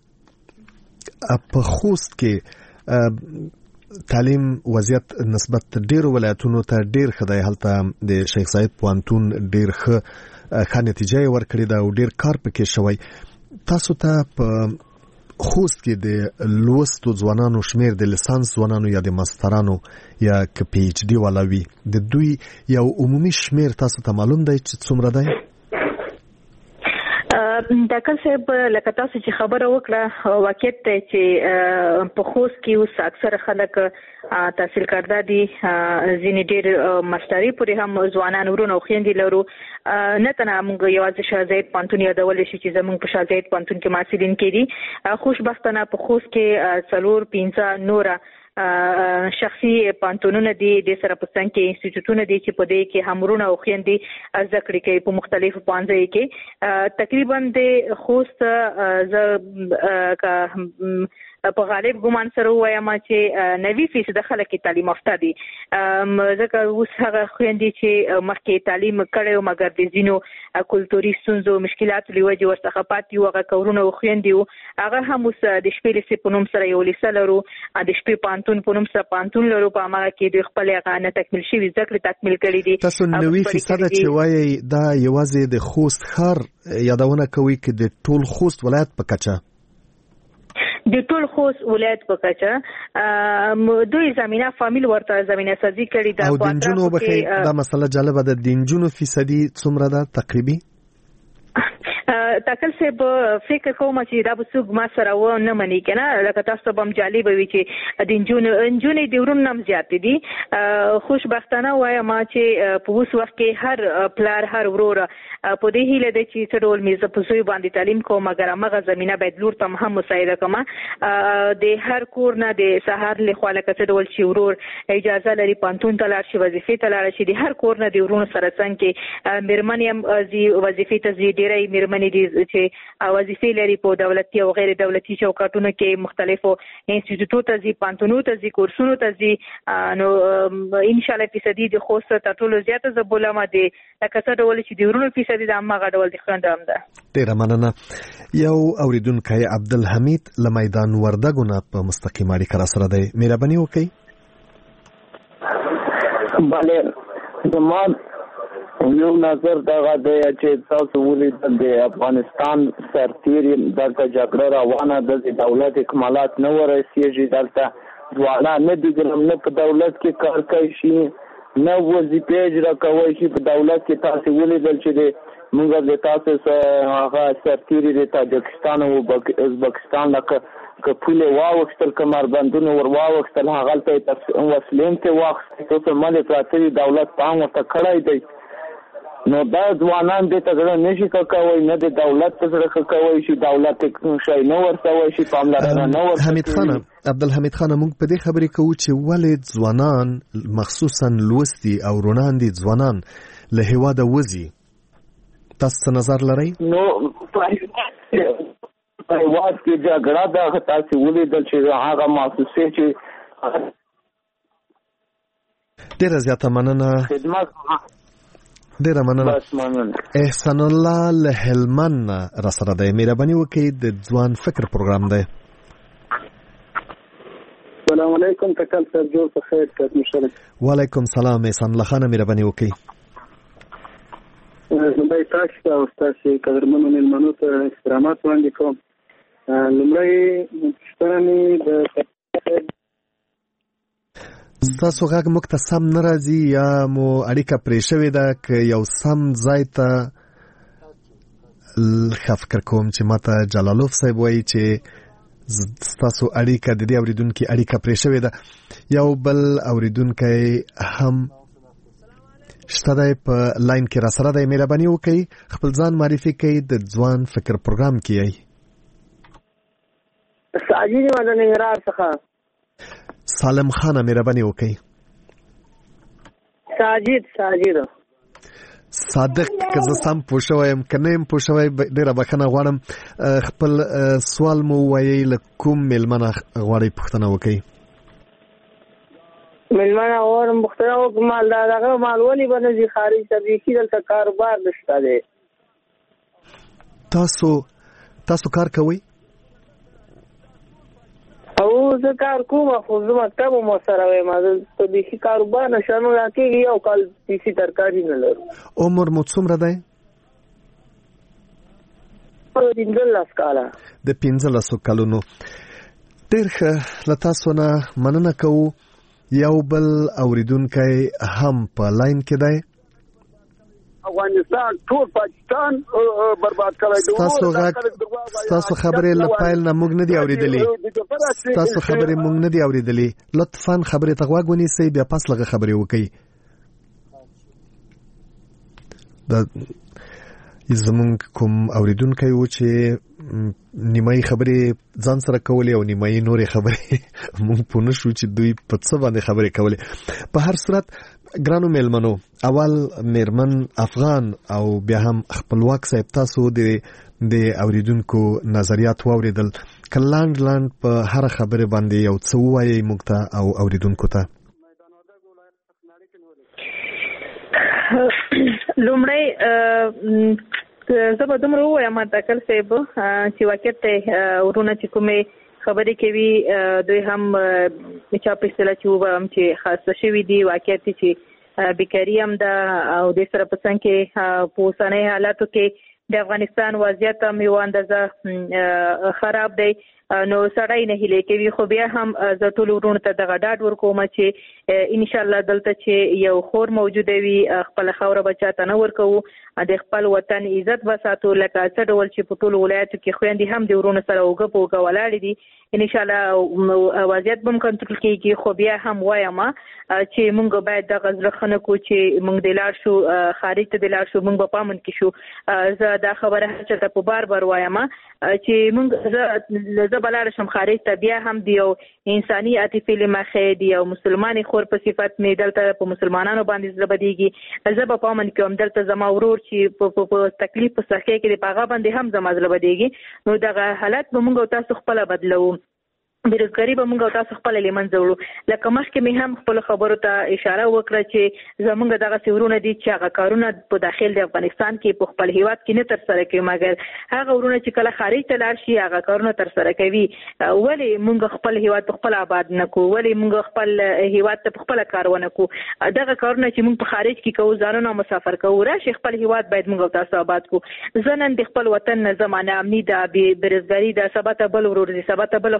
چې په خوست کې تعلیم وضعیت نسبت ډیرو ولایتونو ته ډیر خدای هلته د شیخ زاید پوهنتون ډیر ښه نتیجه ورکړې ده او ډیر کار پکې شوی تاسو ته په خوست کې د لوستو ځوانانو شمیر د لیسانس ځوانانو یا د ماسترانو یا پی ایچ ډي والا وي د دوی یو عمومي شمیر تاسو ته معلوم دی چې څومره دی ډاکټر صاحب لکه تاسو چې خبره وکړه واقعیت ته چې په خوست کې اوس اکثر خلک تحصیل کرده دي ځینې ډېر ماستري پورې هم ځوانان ورونه او خویندې لرو نه تنه موږ یوازې شاه زاید پوهنتون یادولی شو چې زموږ په شاه زاید پوهنتون کې محصلین کې دي خوشبختانه په خوست کې 4-5 نوره شخصي پانتونونه دي د سره په څنګ کې انسټیټیوټونه دي چې په دې کې همرونه او خويندې زده کړې کوي په مختلفو پانځي کې تقریبا د خوست په غالب ګمان سره وایم چې 90% خلک تعلیم یافته دي ځکه اوس هغه خويندې چې مخکې تعلیم کړي مګر د زینو کلتوري ستونزو مشکلات لوي ورڅخه پاتې هغه کورونه خويندې هغه هم اوس د شپې لسې په نوم سره یو لیسه لرو د شپې پانتون په نوم سره پانتون لرو په هغه کې د خپل هغه نه تکمیل شوی ذکر تکمیل کړی دي تاسو 90% چې وایي دا یوازې د خوست ښار یادونه کوي چې د ټول خوست ولایت په کچه د ټول خوست ولایت په کچه دوی زمينه فامیل ورته زمينه سازي کړي دا او د جنونو بخې دا مسله جالبه ده د جنونو فیصدي څومره ده تقریبي تاکل سه فکر کوم چې دا به څوک ما سره و نه مني کنه لکه تاسو به جالب وي چې د انجونې د ورون نم زیات دي خوشبختانه وایم چې په اوس وخت کې هر پلار هر ورور په دې هیله د چې څډول میزه په سوی باندې تعلیم کوم مګر هغه زمينه باید لور ته هم مساعده کوم د هر کور نه د سهار له خوا لکه څډول چې ورور اجازه لري پانتون ته لاړ شي وظیفه ته لاړ شي د هر کور نه د ورونو سره څنګه میرمنیم زی وظیفه ته زی ډیرې میرمنې دي چې وظیفې لري په دولتي او غیر دولتي چوکاټونو کې مختلفو انسټیټیوټونو ته ځي پانتونو ته ځي کورسونو ته ځي نو ان شاء الله فیصدي د خوست ته ټول زیاته زبولمه دي لکه څه ډول چې د ورونو فیصدي د امغه ډول د خوندام ده ډیره مننه یو اوریدونکو عبدالحمید له میدان وردګونه په مستقیم اړیکه را سره دی مهرباني وکړئ bale زموږ یو نظر دغه دی چې تاسو ولید د افغانستان سرتیری دلته جګړه روانه د دولت اکمالات نه ورسیږي دلته ځوانان نه دي ګرم نه په دولت کې کار کوي شي نه وظیفې اجرا کوي چې په دولت کې تاسو ولیدل چې موږ د تاسو سره هغه سرتیری د تاجکستان او ازبکستان لکه کپوله واوښتل کمربندونه ور واوښتل هغه ته وسلین ته واخستل تاسو مالي پراتري دولت پام ورته کړای دی نو دا ځوانان د تګړه نشي کوي نه د دولت سره کوي چې دولت شي نو ورسوي شي پاملرنه نو ورسوي. حمید خان عبدالحمید خان موږ په دې خبرې کوو چې ولې ځوانان مخصوصا لوستي او روناندي ځوانان له هیواده وځي تاسو نظر لرئ؟ نو په هیواد کې جګړه ده تاسو ولیدل چې هغه محسوسه چې ډیره زیاته مننه خدمت ډیره مننه. احسان الله له هلمند را سره دی. مهرباني وکړئ د ځوان فکر پروګرام دی. السلام علیکم تکل صاحب جوړ په خیر تاسو مشرف. وعلیکم سلام احسان الله خان مهرباني وکړئ. زه تاسو او تاسو قدرمنو مېلمنو ته احترامات وړاندې کوم. لومړی ستنې د ستاسو غږ موږ ته سم نه راځي یا مو اړیکه پرې شوې ده که یو سم ځای ته ښه فکر کوم چې ماته جلالوف صاحب وایي چې ستاسو اړیکه د دې اورېدونکي اړیکه پرې شوې ده. یو بل اورېدونکی هم شته دی په لاین کې را سره دی. مهرباني وکړئ خپل ځان معرفي کړئ د ځوان فکر پروګرام کې یئ. ساجد د ننګرهار څخه سالم خان مهرباني وکړئ. ساجد صادق که زه سم پوه شوی یم که نه یم پوه شوی ډېره بښنه غواړم. خپل سوال مو ووایئ له کوم میلمنه غواړئ پوښتنه وکړئ؟ میلمنه غواړم پوښتنه وکړم دغه مال ولې به نه ځي خارج ته بیخي دلته کاروبار نشته دی. تاسو کار کوئ؟ او زه کار کوم خو زه مکتب مو سره وایم ته بیخي کاروبار نشته نو راکېږي یو کال بیخي ترکاري نه لرو. عمر مو څومره دی؟ 15 کاله. د 15 کلونو. ډېر ښه له تاسو نه مننه کوو. یو بل اورېدونکی هم په لاین کې دی. افغانستان ټول پاکستان برباد کړی دی. ستاسو خبرې له پیل نه موږ نه دي اورېدلې. لطفاً خبرې ته غوږ ونیسئ بیا پس لږه خبرې وکړئ. زمونږ کوم اوریدونکی و چې نیمایي خبرې ځان سره کولې او نیمایي نورې خبرې مونږ پوه نه شو چې دوی په څه باندې خبرې کولې. په هر صورت ګرانو میلمنو اول میرمن افغان او بیا هم خپلواک صاحب تاسو د اوریدونکو نظریات واوریدل. که لاند په هر خبره باندې یو څه ووایي موږ ته او اوریدونکو ته. لومړی زه به دومره ووایم تکل صاحب چې واقعیت ته ورونه چې کومې خبرې کوي دوی هم چا په اصطلاح چې ووایم چې خاصه شوي دي. واقعیت چې بیکاري هم ده او د سره په څنګ کې په اوسنۍ حالاتو کې د افغانستان وضعیت هم یو اندازه خراب دی. نو سړی نه هیله کوي خو بیا هم زه ټول ورونو ته دغه ډاډ ورکوم چې ان شاء الله دلته چې یو خور موجوده وي خپل خوره بچا ته نه ورکو د خپل وطن عزت وساتو لکه څه ډول چې په ټول ولایتو کې خويندې هم د ورونو سره وګ په وګ ولاړ دي. ان شاء الله وضعیت به کنټرول کیږي. خو بیا هم وایم چې موږ باید د غزرخنه کو چې موږ د لار شو خارج ته د لار شو موږ په پامن کې شو. زه دا خبره چې په بار وایم چې موږ زه بلار شم خارج ته بیا هم دی یو انساني عاطفي لمخې دی یو مسلمانې خور په صفت مې دلته په مسلمانانو باندې زبديږي. زه په پامن کې هم دلته زما ورور چې په تکلیف په صحه کې د پاغه باندې هم زما زبديږي. نو دغه حالت به موږ تاسو خپل بدلو. بیروزګاری به موږ تاسو خپل لیمنځ وړو. لکه مخکې مې هم خپل خبرو ته اشاره وکړه چې زمونږ دغه سیورونه دي چې هغه کارونه په داخل د افغانستان کې په خپل هیواد کې نه تر سره کوي مګر هغه ورونه چې کله خارج ته لاړ شي هغه کارونه تر سره کوي. ولی موږ خپل هیواد په خپل آباد نه کو ولی موږ خپل هیواد ته په خپل کارونه کو دغه کارونه چې موږ په خارج کې کوو ځانونه مسافر کوو راشي خپل هیواد باید موږ تاسو آباد کو. زنن د خپل وطن نه زمانه امني ده بیروزګاری ده سبا ته بل ورور دي سبا ته بل خورزي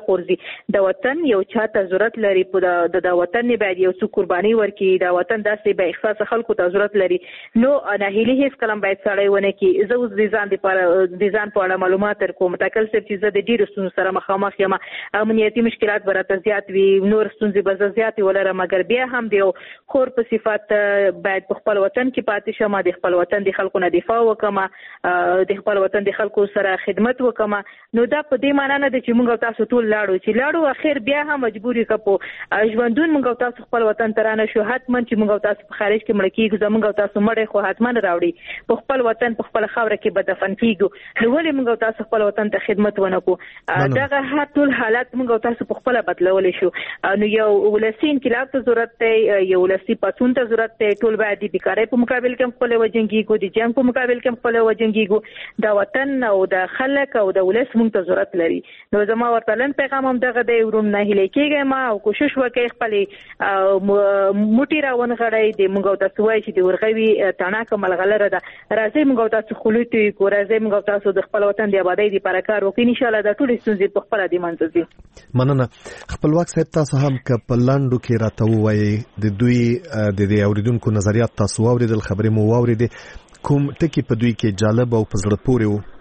د وطن یو چاته ضرورت لري په د وطن نه باید یو څو قرباني ورکړي د وطن داسې به احساس خلکو ته ضرورت لري نو ناهیلي هیڅ کلم باید سړی ونه کی زه اوس د ځان په اړه معلومات درکوم تکل څه چې زه د ډیرو ستونزو سره مخامخ یم امنیتي مشکلات برته زیات وي نور ستونزې به زیات ولرم مګر بیا هم د خور په صفات باید په خپل وطن کې پاتې شم د خپل وطن د خلکو نه دفاع وکم د خپل وطن د خلکو سره خدمت وکم نو دا په دې معنی نه ده چې موږ تاسو ټول لاړو اخر بیا هم مجبورې کپو ژوندون موږ تاسو خپل وطن ترانه شو حتمن چې موږ تاسو په خارج کې مړ کیږو زموږ تاسو مړ خو حتمن راوړي په خپل وطن په خپل خاور کې به دفن کیږو نو ولې موږ تاسو خپل وطن ته خدمت ونکو دغه هر ټول حالت موږ تاسو په خپل بدلول شو نو یو ولسی انقلاب ته ضرورت دی یو ولسی پاتون ته ضرورت دی ټول باید د بیکارۍ په مقابل کې خپل وجنګيږو د جنگ په مقابل کې خپل وجنګيږو د وطن او د خلک او د ولس موږ ته ضرورت لري نو زما ورته لن پیغام هم دغه دی ورم نه هلي کېږي ما او کوشش وکړي خپل موټي راون غړای دی موږ تاسو وایي چې د ورغوي تڼاکه ملغلره ده راځي موږ تاسو خلوتي کو راځي موږ تاسو د خپل وطن د آبادی لپاره کار وکړو ان شاء الله دا ټول ستونزې په خپل د منځي مننه خپلواک صاحب تاسو هم ک په لاندو کې راته وایي د دوی د اوریدونکو نظریات تاسو اوریدل خبرې مو اوریدې کوم ټکی په دوی کې جالب او په زړه پورې وو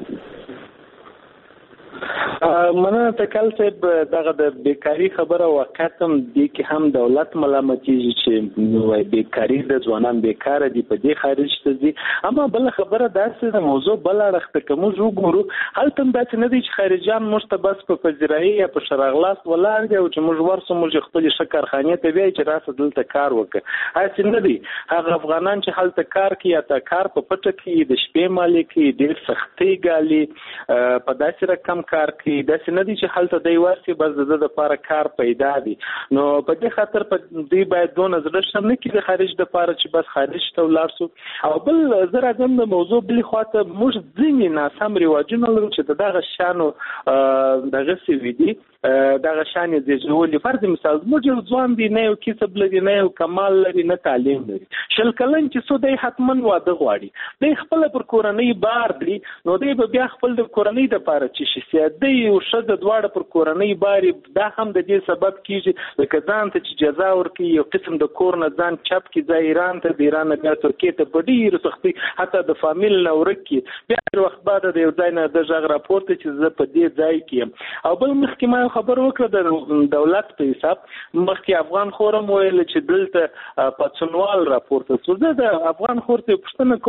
مننه تکل صاحب دغه د بیکاری خبره وقتم دی کې هم دولت ملامتي چې وای بیکاری د ځوانان بیکاره دي په دې خارج ته دي اما بل خبره داسې د موضوع بل اړخته کوم وګورو هلته داسې نه دي چې خارجان مشتبس په پذیرایی یا په شرغلاس ولاړ دي او چې موږ ورسو موږ خپل شکرخانه ته وی چې راسه دلته کار وکړي هڅه نه دي هغه افغانان چې هلته کار کوي یا تا کار په پټه کې د شپې مالکي ډېر سختي ګالي په داسې رقم کار کوي داسې نه دي چې هلته دی ورسي بس د لپاره کار پیدا دي نو په دې خاطر په دې باید دون زړه شم نه کې د خارج د لپاره چې بس خارج ته ولاړ سو او بل زه راځم د موضوع بل خواته موږ ځینې ناسم رواجونه لرو چې دغه شانو دغه سی وی دي دغه شان دي جوړ فرض مثال موږ ځوان دي نه یو کسب لري نه یو کمال لري نه تعلیم لري شل کلن چې سو دی حتمن واده غواړي د خپل پر کورنۍ بار دی نو دی بیا خپل د کورنۍ د لپاره چې سیادي او شد دواړه پر کورنۍ باري دا هم د دې سبب کیږي لکه ځان ته چې جزا ورکړي یو قسم د کور نه ځان چپ کی ځای ایران ته د ایران بیا ترکیه ته په ډیره سختي حتی د فامیل نه ورکی بیا وخت بعد د یو ځای نه د ژغ راپورته چې زه په دې ځای کې او بل مخکې ما خبر وکړه د دولت په حساب مخکې افغان خورم ویل چې دلته پاتسونوال راپورته شو د افغان خورته پښتنه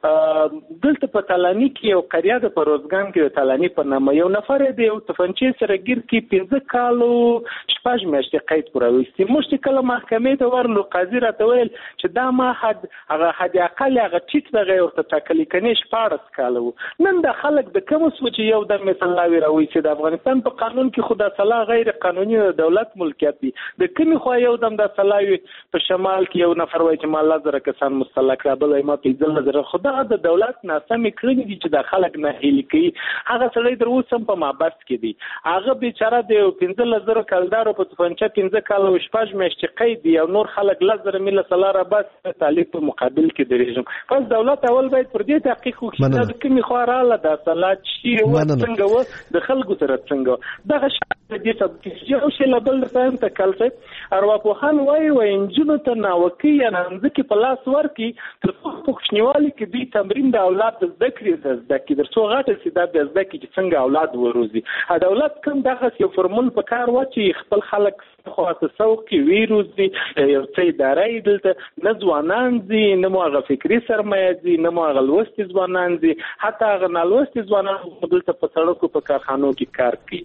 کوم دلته په تالانی کې یو قريه د پروزګان کې تالانی په نامه یو نفر دی او تفنچې سره ګیر کې 15 کالو شپږ میاشتې قید پرويستي موږ کله محکمې ته ورلو قاضي راته ویل چې دا ما هغه حد اقل هغه ټیټ دغه ورته ټاکلي کني 14 کالو نن د خلک د کوم سوچ یو د مثلاوي راوي چې د افغانستان په قانون کې خدا صلاح غیر قانوني دولت ملکیت دي د کومي خو یو د صلاوي په شمال کې یو نفر وایي چې مال زره کسان مستلک را بل ما په ځل زره خدا د دولت ناسمي کړی دي چې د خلک نه هېل کوي هغه سړی در اوسم په مابس کې دي هغه بیچاره د 15000 کلدارو په تفنچه 15 کال او شپږ میاشتې قید دی او نور خلک لزر مل سلاره بس طالب په مقابل کې درېږم پس دولت اول باید پر دې تحقیق وکړي د کومي خواراله د صلات شي او څنګه و د خلکو سره څنګه دغه دې سب یو شی لبل فهم ته کلفه ارواپوهان وایي انجنونو ته ناوکي یا ننځکي په لاس ورکی تر څو پښنیوالي کې دوی تمرین د اولاد د ذکر د ذکر در څو غاټه سي د ذکر کې څنګه اولاد وروزي دولت کوم دغه یو فرمول په کار واچي خپل خلک خو تاسو کې ویروس دي یو څه ادارې دلته نه ځوانان دي نه موغه فکری سرمایه دي نه موغه لوستي ځوانان دي حتی هغه نالوستي ځوانان دلته په سړکو په کارخانو کې کار کوي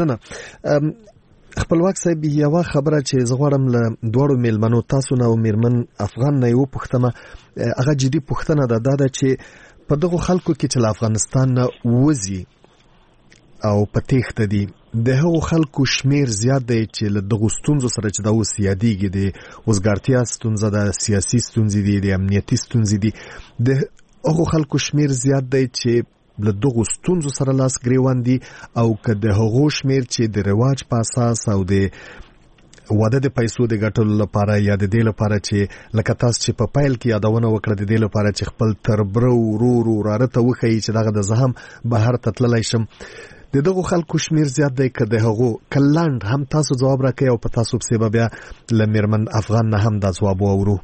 مننه خپلواک صاحب یو خبره چې زغړم له دوړو میلمنو تاسو نه میرمن افغان نه یو پښتنه هغه جدي پښتنه ده چې په دغه خلکو کې چې افغانستان نه وځي او په تېښته دي د هغو خلکو شمیر زیات دی چې له دغو ستونزو سره چې دا اوس یادېږي د وزګارتیا ستونزه ده سیاسي ستونزې دي د امنیتي ستونزې دي د هغو خلکو شمیر زیات دی چې له دغو ستونزو سره لاس ګریوان دي او که د هغو شمیر چې د رواج په اساس او د واده د پیسو د ګټلو لپاره یا د دې لپاره چې لکه تاسو چې په پایل کې یادونه وکړه د دې لپاره چې خپل تربرو ورو رارته وخی چې دغه د زهم بهر ته تللی شم د دغه خلکو شمیر زیات دی که د هغو کلاند هم تاسو جواب راکړئ او په تاسو په بیا له میرمن افغان نه هم دا جواب واورو.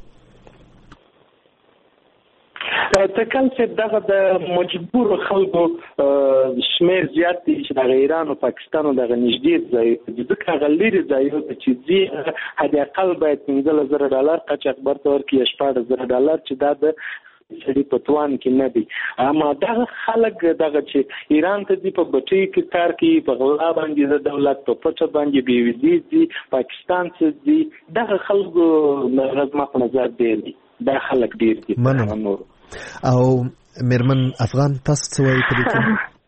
تکل چې دغه د مجبور خلکو شمیر زیات دي چې د ایران او پاکستان او دغه نږدې ځای ځکه غليري ځای چې دي حد اقل باید $15,000 قاچاقبر تور کې $14,000 چې دا د سړي په توان کې نه دي. اما دغه خلک دغه چې ایران ته دی په بټي کې کار کوي په غلا باندې د دولت په پټه باندې بیوزي دي پاکستان څخه دي دغه خلکو نظم په نظر دی دا خلک ډیر دي. او میرمن افغان تاسو څه وایي په دې کې؟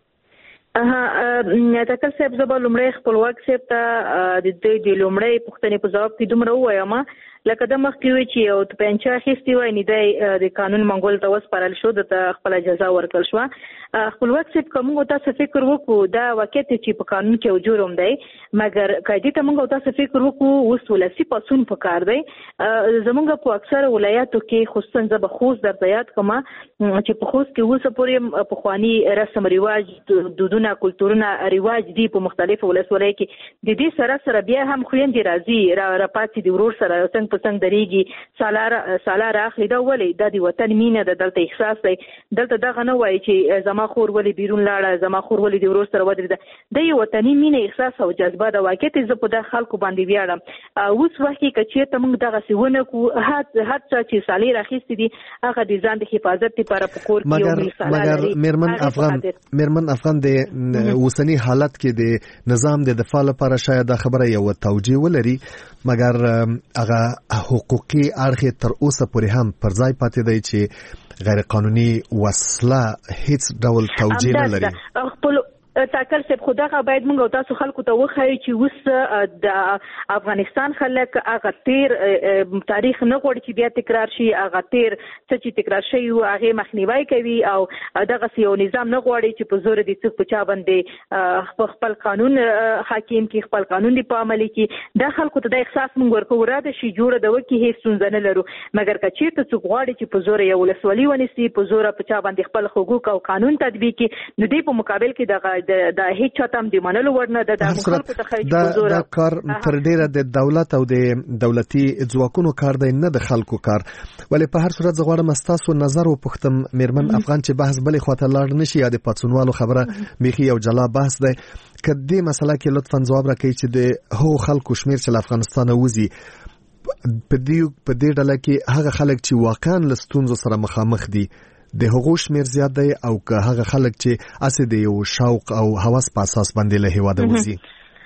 تکل صاحب زبا لومړی خپلواک صاحب ته د لومړی پوښتنې په جواب کې دومره ووایم لکه د مخکې وی چې یو پنځه اخیستي وای نه د قانون منګول ته وسپارل شو د خپل جزا ورکړل شو. خپلواک صاحب کوم تاسو فکر وکړو دا واقعیت چې په قانون کې جرم دی مګر قاعده ته موږ تاسو فکر وکړو اوس ولسی پاسون پکار دی زمونږ په اکثر ولایاتو کې خصوصا د خوست درځيات کما چې په خوست کې اوس پورې په خواني رسم ریواج دودونه کلتورونه ریواج دي په مختلفو ولایتونو کې د دې سره بیا هم خويندې راځي را پاتې د ورور سره څنګه پسنګ دريږي سالار اخلي دا ولې د وطن مینه د دلته احساس دی دلته دغه نه وایي چې زما خور ولې بیرون لاړه زما خور ولې د ورور سره ودرېده د وطني مینه احساس او جذبه د واقعیت ز په د خلکو باندې ویاړم اوس وخت کې چې ته موږ دغه سونه کو هات چې سالي راخېستې دي هغه د ځان د حفاظت لپاره په کور کې یو مثال لري. میرمن افغان د اوسنی حالت کې د نظام د دفاع لپاره شاید خبره یو توجیه ولري مګر هغه حقوقي اړخ تر اوسه پورې هم پر ځای پاتې دی چې غیر قانوني وسله هیڅ ډول توجیه نه لري. تاکل سب خدای باید موږ تاسو خلکو ته وخایو چې وس د افغانستان خلک هغه تیر تاریخ نه غوړي چې بیا تکرار شي هغه تیر چې تکرار شي او هغه مخنیوي کوي او دغه یو نظام نه غوړي چې په زور دي څوک په چا باندې خپل قانون حاکم کې خپل قانون دی په عملي کې د خلکو ته د احساس موږ ورکو راده شي جوړه د وکی هیڅ څنګه نه لرو مګر کچې ته څوک غوړي چې په زور یو لسولي ونیسي په زور په چا باندې خپل حقوق او قانون تطبیق نو دی په مقابل کې د هیڅ چاتم دی منلو ورنه د خلکو ته خرج زور دا کار تر ډیره د دولت او د دولتي ځواکونو کار دی نه د خلکو کار ولی په هر صورت زغړم تاسو نظر او پختم میرمن افغان چې بحث بلې خواته لاړ نشي یا د پاتونوالو خبره میخي او جلا بحث دی کدی مسله کې لطفا جواب راکړئ چې د هو خلکو شمیر چې افغانستان وځي په دې ډله کې هغه خلک چې واقعا لستونزو سره مخامخ دي د هغو شمیر زیات دی او که هغه خلک چې اسې د یو شوق او هوس په اساس باندې له هیواده وځي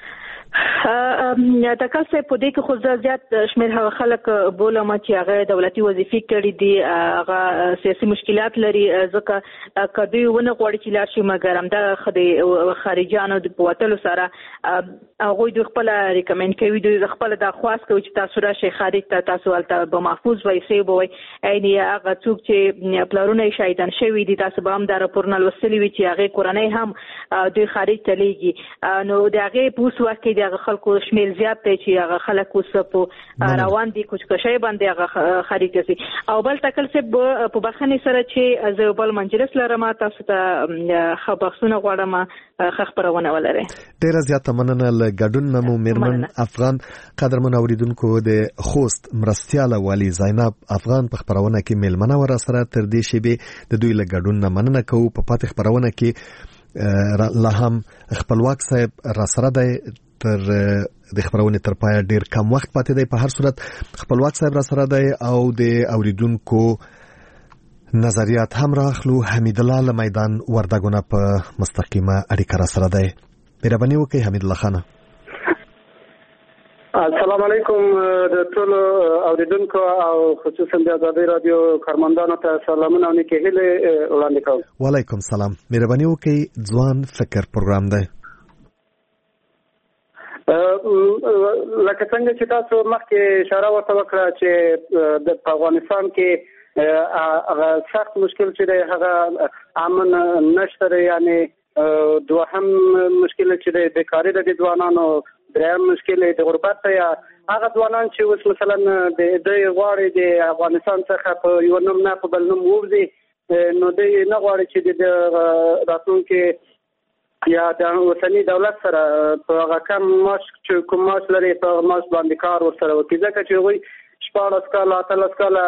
تکل سه په دې کې خو زیات شمیر هغه خلک بولم چې هغه دولتي وظیفې کړې دي هغه سیاسي مشکلات لري ځکه کدی ونه غوړي چې لاشي مګر هم د خارجانو د پوتلو سره هغه د خپل ریکمند کوي د خپل د خواست کوي چې تاسو راشي خارج ته تاسو ولته به محفوظ وي سی به وي عیني هغه څوک چې پلارونه شهیدان شوی دي تاسو به هم د راپورنه لوستلی وي چې هغه کورنۍ هم د خارج ته لیږي نو د هغه پوس وخت کې د خلکو شمیر زیات دی چې هغه خلک اوس په روان دي کوچکشي باندې هغه خارج دي او بل تکل سه په بخنه سره چې از بل مجلس لرم تاسو ته خبرونه غواړم خبرونه ولري ډیر زیات مننه لګډون نمو میرمن افغان قدرمن اوریدونکو د خوست مرستياله والی زینب افغان په خبرونه کې میلمنه ور سره تر دې شی به د دوی لګډون مننه کوو په پاتې خبرونه کې لا هم خپلواک صاحب را سره دی تر د خبرونه تر پای ډیر کم وخت پاتې دی په هر صورت خپلواک صاحب را سره دی او د اوریدونکو نظریات هم راخلو حمید الله له میدان وردګونه په مستقیمه اړیکه را سره دی مهرباني وکړئ حمید الله خان السلام علیکم د ټول اوریدونکو او خصوصا د آزادۍ رادیو کارمندانو ته سلامونه او نیکه هیله وړاندې کوم. وعلیکم سلام. مهرباني وکړئ ځوان فکر پروګرام دی. لکه څنګه چې تاسو مخکې اشاره ورته وکړه چې د افغانستان کې هغه سخت مشکل چې دی هغه امن نشته یعنی دوهم مشکل چې دی بیکاری د ځوانانو دریم مشکل د غربت یا هغه ځوانان چې اوس مثلا د غواړي د افغانستان څخه په یو نوم نه په بل نوم وځي نو د نه غواړي چې د راتلونکي یا د اوسنی دولت سره په هغه کم معاش چې کوم معاش لري په معاش باندې کار ورسره وکړي، ځکه چې هغوی 14 کاله 13 کاله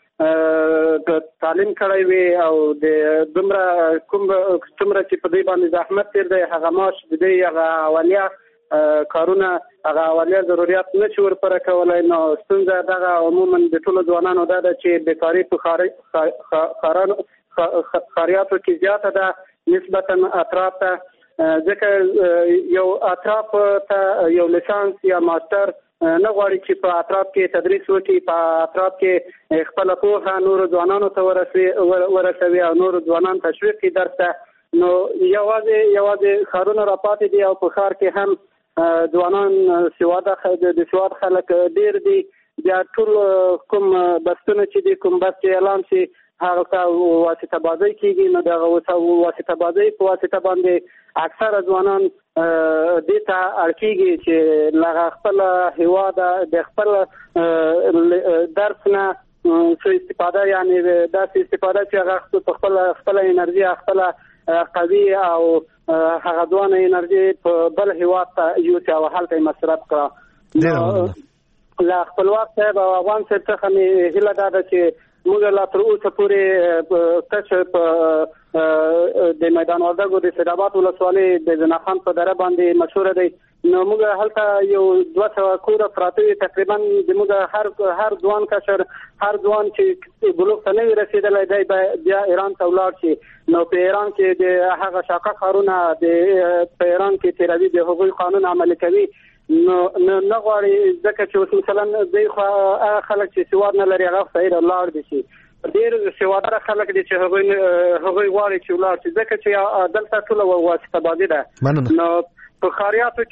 تعلیم کړی وي او د دومره چې په دوی باندې زحمت تیر دی هغه معاش د دوی هغه اولیه کارونه هغه اولیه ضرورت نه شي ورپوره کولی. نو ستونزه دغه عموما د ټولو ځوانانو دا ده چې بیکاري په ښاریاتو کې زیاته ده نسبتا اطراف ته، ځکه یو اطراف ته یو لیسانس یا ماستر نه غواړي چې په اطراف کې تدریس وکړي، په اطراف کې خپل پوهه نور ځوانانو ته ورسوي او نور ځوانان تشویق کړي درس ته. نو یوازې ښارونه راپاتې دي او په ښار کې هم ځوانان د سواد خلک ډیر دي. بیا ټول کوم بستونه چې دي کوم بس چې اعلان شي هغه ته واسطه بازی کیږي، نو دغه واسطه بازی په واسطه باندې اکثره ځوانان دې ته اړ کیږي چې لغه خپل هیواد د خپل درس نه څه استفاده، یعنی داسې استفاده چې هغه په خپل انرژي خپل قوي او هغه ځوانه انرژي په بل هیواد ته یوسي او هلته مصرف کړه. لا خپلواک صاحب او افغان صاحب څخه مې هیله دا ده چې موږ لا تر اوسه پورې کشف د میدان وردګو د سیدآباد ولسوالۍ د زناخان په دره باندې مشهور دی. نو موږ هلته یو 200 کوره پراته وي، تقریبا زموږ هر ځوان کشر هر ځوان چې بلوغ ته نه وي رسېدلی دی بیا ایران ته ولاړ شي. نو په ایران کې د هغه شاقه ښارونه په ایران کې تیروي د هغوی قانون عملي کوي. نو نه غواړي ځکه چې اوس مثلا دوی خو هغه خلک چې سواد نه لري هغه صحیح ولاړ دي شي، ډېر سواداره خلک دي چې هغوی غواړي چې ولاړ شي ځکه چې دلته ټوله واسطه بازي ده. نو په ښاریاتو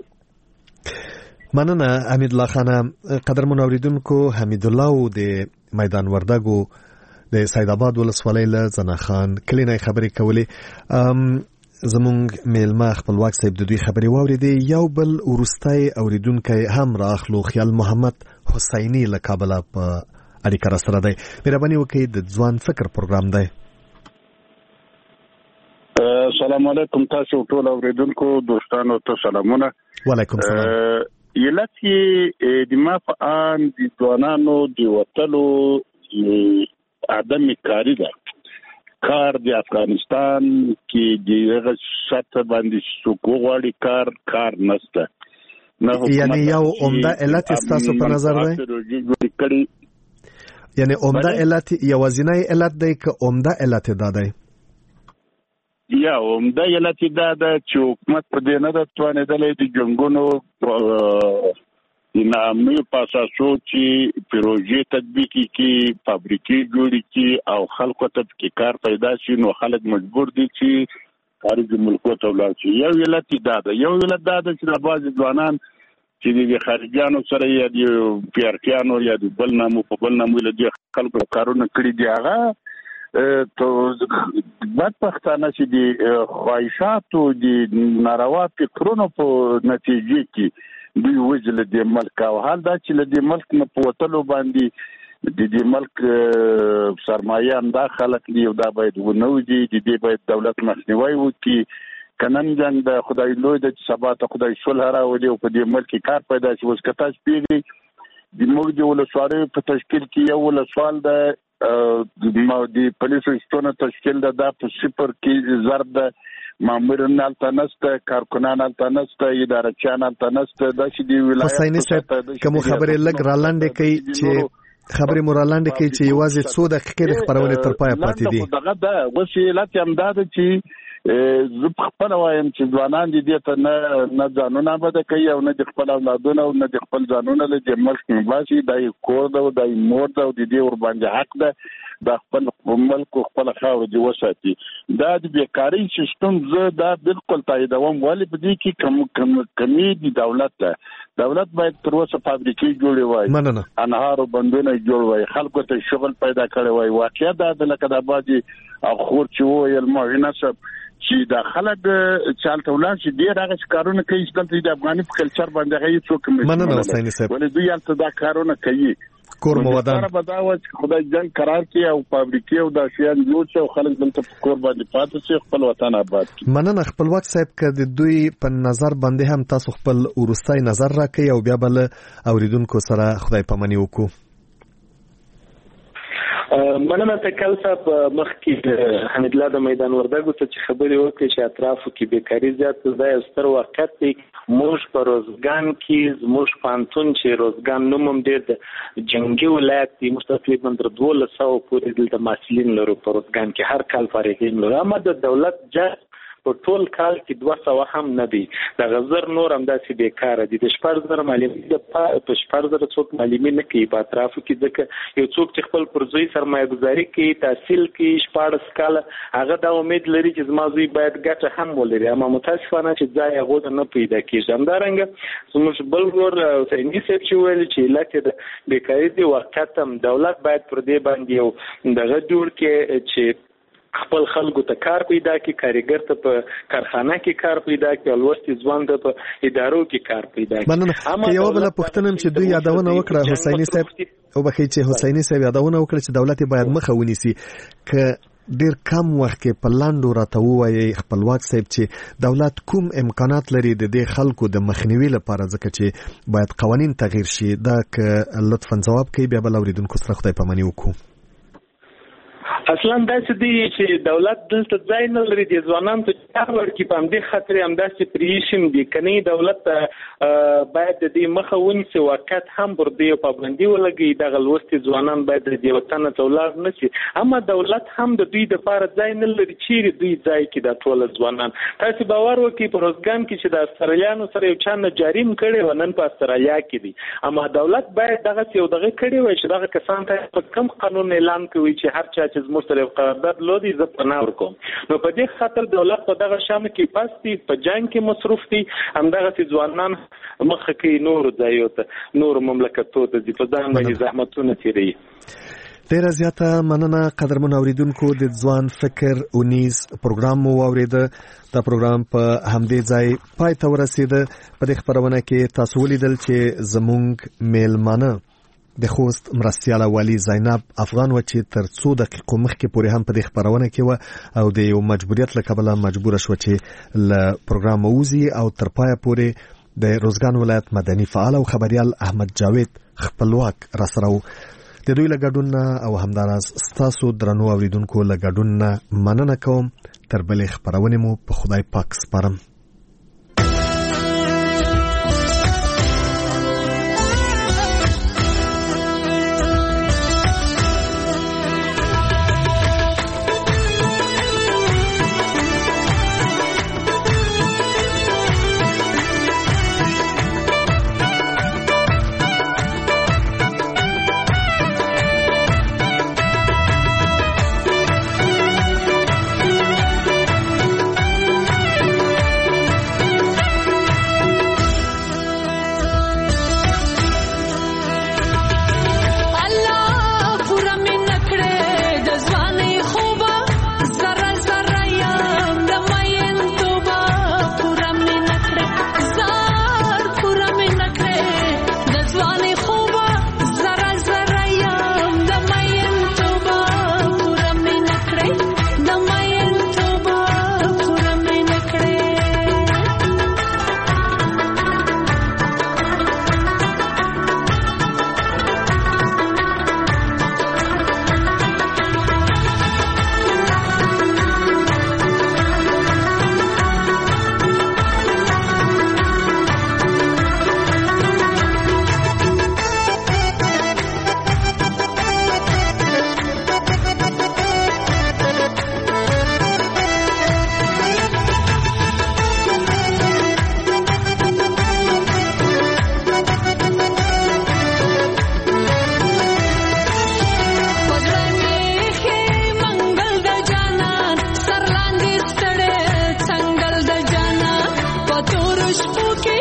کې مننه حمید الله خان. قدرمن اوریدونکو، حمید الله د میدان وردګو د سیدآباد ولسوالۍ له زناخان کلی نه خبرې کولې. زمونږ میلمه خپلواک صاحب د دوی خبرې واورېدې. یو بل وروستی اوریدونکی هم راخلو، خیال محمد حسینی له کابله په اړیکه راسره دی. مهرباني وکړئ، د ځوان فکر پروګرام دی. السلام علیکم تاسو ټول اوریدونکو دوستانو ته سلامونه. وعلیکم السلام. علت یې د مافعان د ځوانانو د وتلو عدم کاری ده. کار د افغانستان کې د سطح باندې څوک غواړي کار نشته. یعنی یو عمده علت ستاسو په نظر دی؟ یعنی عمده علت یوازینی علت دی که عمده علت دا دی؟ یا عمده علت دا ده چې حکومت په دې نه ده توانېدلی د جنګونو د ناامنیو په اساسو چې پروژې تطبیق کړي، فابریکې جوړې کړي او خلکو ته پکې کار پیدا شي، نو خلک مجبور دي چې خارجي ملکو ته ولاړ شي. یو علت دا ده. یو علت دا ده چې د بعضې ځوانان چې د خارجیانو سره یا د پیارکیانو یا د بل نامو په بل نامو له دې خلکو کارونه کړي دي، هغه ته بدبختانه چې د خواهشاتو د ناروا فکرونو په نتیجې کې دوی وجل د ملک او حال دا چې له دې ملک نه په وتلو باندې د دې ملک سرمایه دا خلک دی او دا باید ونوځي، د دې باید دولت مخنیوي وکړي. کنن جنگ د خدای لوی د سبا ته خدای صلح راولي او په دې ملک کار پیدا شي. اوس کته پیږي د موږ د ولسوالۍ په تشکیل کې یو ولسوال د پولیسو شتون تشکیل ده په صفر کې ضرب ده، ماموران الته نسته، کارکنان الته نسته، ادارچیان الته نسته. دا چې دی ولایت حسینی صاحب کوم خبرې لګ رالاندې کوي چې خبرې مورالاندې کوي چې یوازې څو دقیقې د خبرونې تر پایه پاتې دي. دغه دا وسیلت هم دا ده چې زه خپل وایم چې ځوانان دې ته نه ځانونه بده کوي او نه د خپل اولادونه او نه د خپل ځانونه له جمل کې باسي. دا کور ده او دا مور ده او د دې ور باندې حق ده د خپل ملک او خپل خاور دی وساتي. دا د بیکاری سیستم زه دا بالکل تاییدوم، ولی په دې کې کمی دی دولت ده. دولت باید تر اوسه فابریکې جوړې وای، انهار او بندونه جوړ وای، خلکو ته شغل پیدا کړي وای. واقعیا دا د لکه د باجی او خور چې وایل ما نسب چې دا خلک چالت ولان چې ډیر هغه کارونه کوي چې د افغاني په کلچر باندې هغه څوک مننه حسینی صاحب ولې دوی البته دا کارونه کوي. کور مو ودان سره به دا و چې خدای جنگ قرار کړي او فابریکې او د شیان جوړ شي او خلک دلته په کور باندې پاتې شي خپل وطن آباد کړي. مننه خپلواک صاحب که د دوی په نظر باندې هم تاسو خپل ورستای نظر راکړئ او بیا بل اوریدونکو سره خدای پامنی وکړو. مننه تکل صاحب مخکې حمید الله د میدان وردګو ته چې خبرې وکړې چې اطرافو کې بیکاری زیات ده یو ستر واقعیت دی. موږ په روزګان کې زموږ پانتون چې روزګان نوم هم ډېر د جنګي ولایت دی موږ تقریبا تر 1200 پورې دلته محصلین لرو په روزګان کې هر کال فارغین لرو. اما د دولت جات په ټول کال کې 200 هم نه دی. د غزر نور هم داسې بیکاره دي. د 14,000 معلمین په 14,000 څوک معلمین نه کوي په اطرافو کې ځکه یو څوک چې خپل پر زوی سرمایه گذاري کوي تحصیل کوي 14 کاله هغه دا امید لري چې زما زوی باید ګټه هم ولري اما متاسفانه چې ځای هغه نه پیدا کیږي. همدارنګه زموږ بل ور حسیني صاحب چې ویل چې علت د بیکاری دی واقعیت هم دولت باید پر دې باندې یو دغه جوړ کې چې خپل خلکو ته کار پیدا کی کاریګر ته په کارخانه کې کار پیدا کی ولوستي ځوان ته په ادارو کې کار پیدا کی. اما یو بل پښتنم چې دوی یادونه وکړه حسیني صاحب او بخی چې حسیني صاحب یادونه وکړه چې دولت باید مخه ونیسي ک ډیر کم وخت کې په لاندو راته وایي خپلواک صاحب چې دولت کوم امکانات لري د دې خلکو د مخنیوي لپاره ځکه چې باید قوانین تغییر شي. دا ک لطفا جواب کوي بیا بل اوریدونکو سره خدای پامنی وکړو. اصلا داسې دی چې دولت دلته ځای نه لري د ځوانانو ته کار ورکړي په همدې خاطر همداسې پریشم دي کني دولت باید د دې مخه ونیسي واقعیت هم پر دې پابندي ولګي دغه لوستي ځوانان باید د دې وطن ته ولاړ نه شي. اما دولت هم د دوی د لپاره ځای نه لري چیرې دوی ځای کې د ټول ځوانان تاسو باور وکړئ په روزګان کې چې د استرالیانو سره یو چانه جریم کړي ونن په استرالیا کې دي اما دولت باید دغه یو دغه کړي وي چې دغه کسان ته په کم قانون اعلان کوي چې هر چا چې مختلف قرارداد لودي ز پناه ورکوم. نو په دې خاطر دولت په دغه شام کې پاستي په جنگ کې مصروف دي همدغه ځوانان مخه کې نور ځایو ته نور مملکتو ته د ځان باندې زحمتونه تیري. ډیر زیاته مننه قدرمن اوریدونکو د ځوان فکر اونیز پروګرام مو اوریده. دا پروګرام په همدې ځای پای ته ورسیده. په دې خبرونه کې تاسو ولیدل چې زمونږ میلمانه د خوست مرستیاله والی زینب افغان و چې تر 2 دقیقو مخکې پورې هم په دې خبرونه کې و او د یو مجبوریت له کبله مجبور شو چې له پروګرام موزي او تر پای پورې د روزګان ولایت مدني فعال او خبريال احمد جاوید خپلواک را سره د دوی له ګډون او همداراز ستاسو درنو اوریدونکو له ګډون مننه کوم. تر بلې خبرونه مو په خدای پاک سپارم. Okay.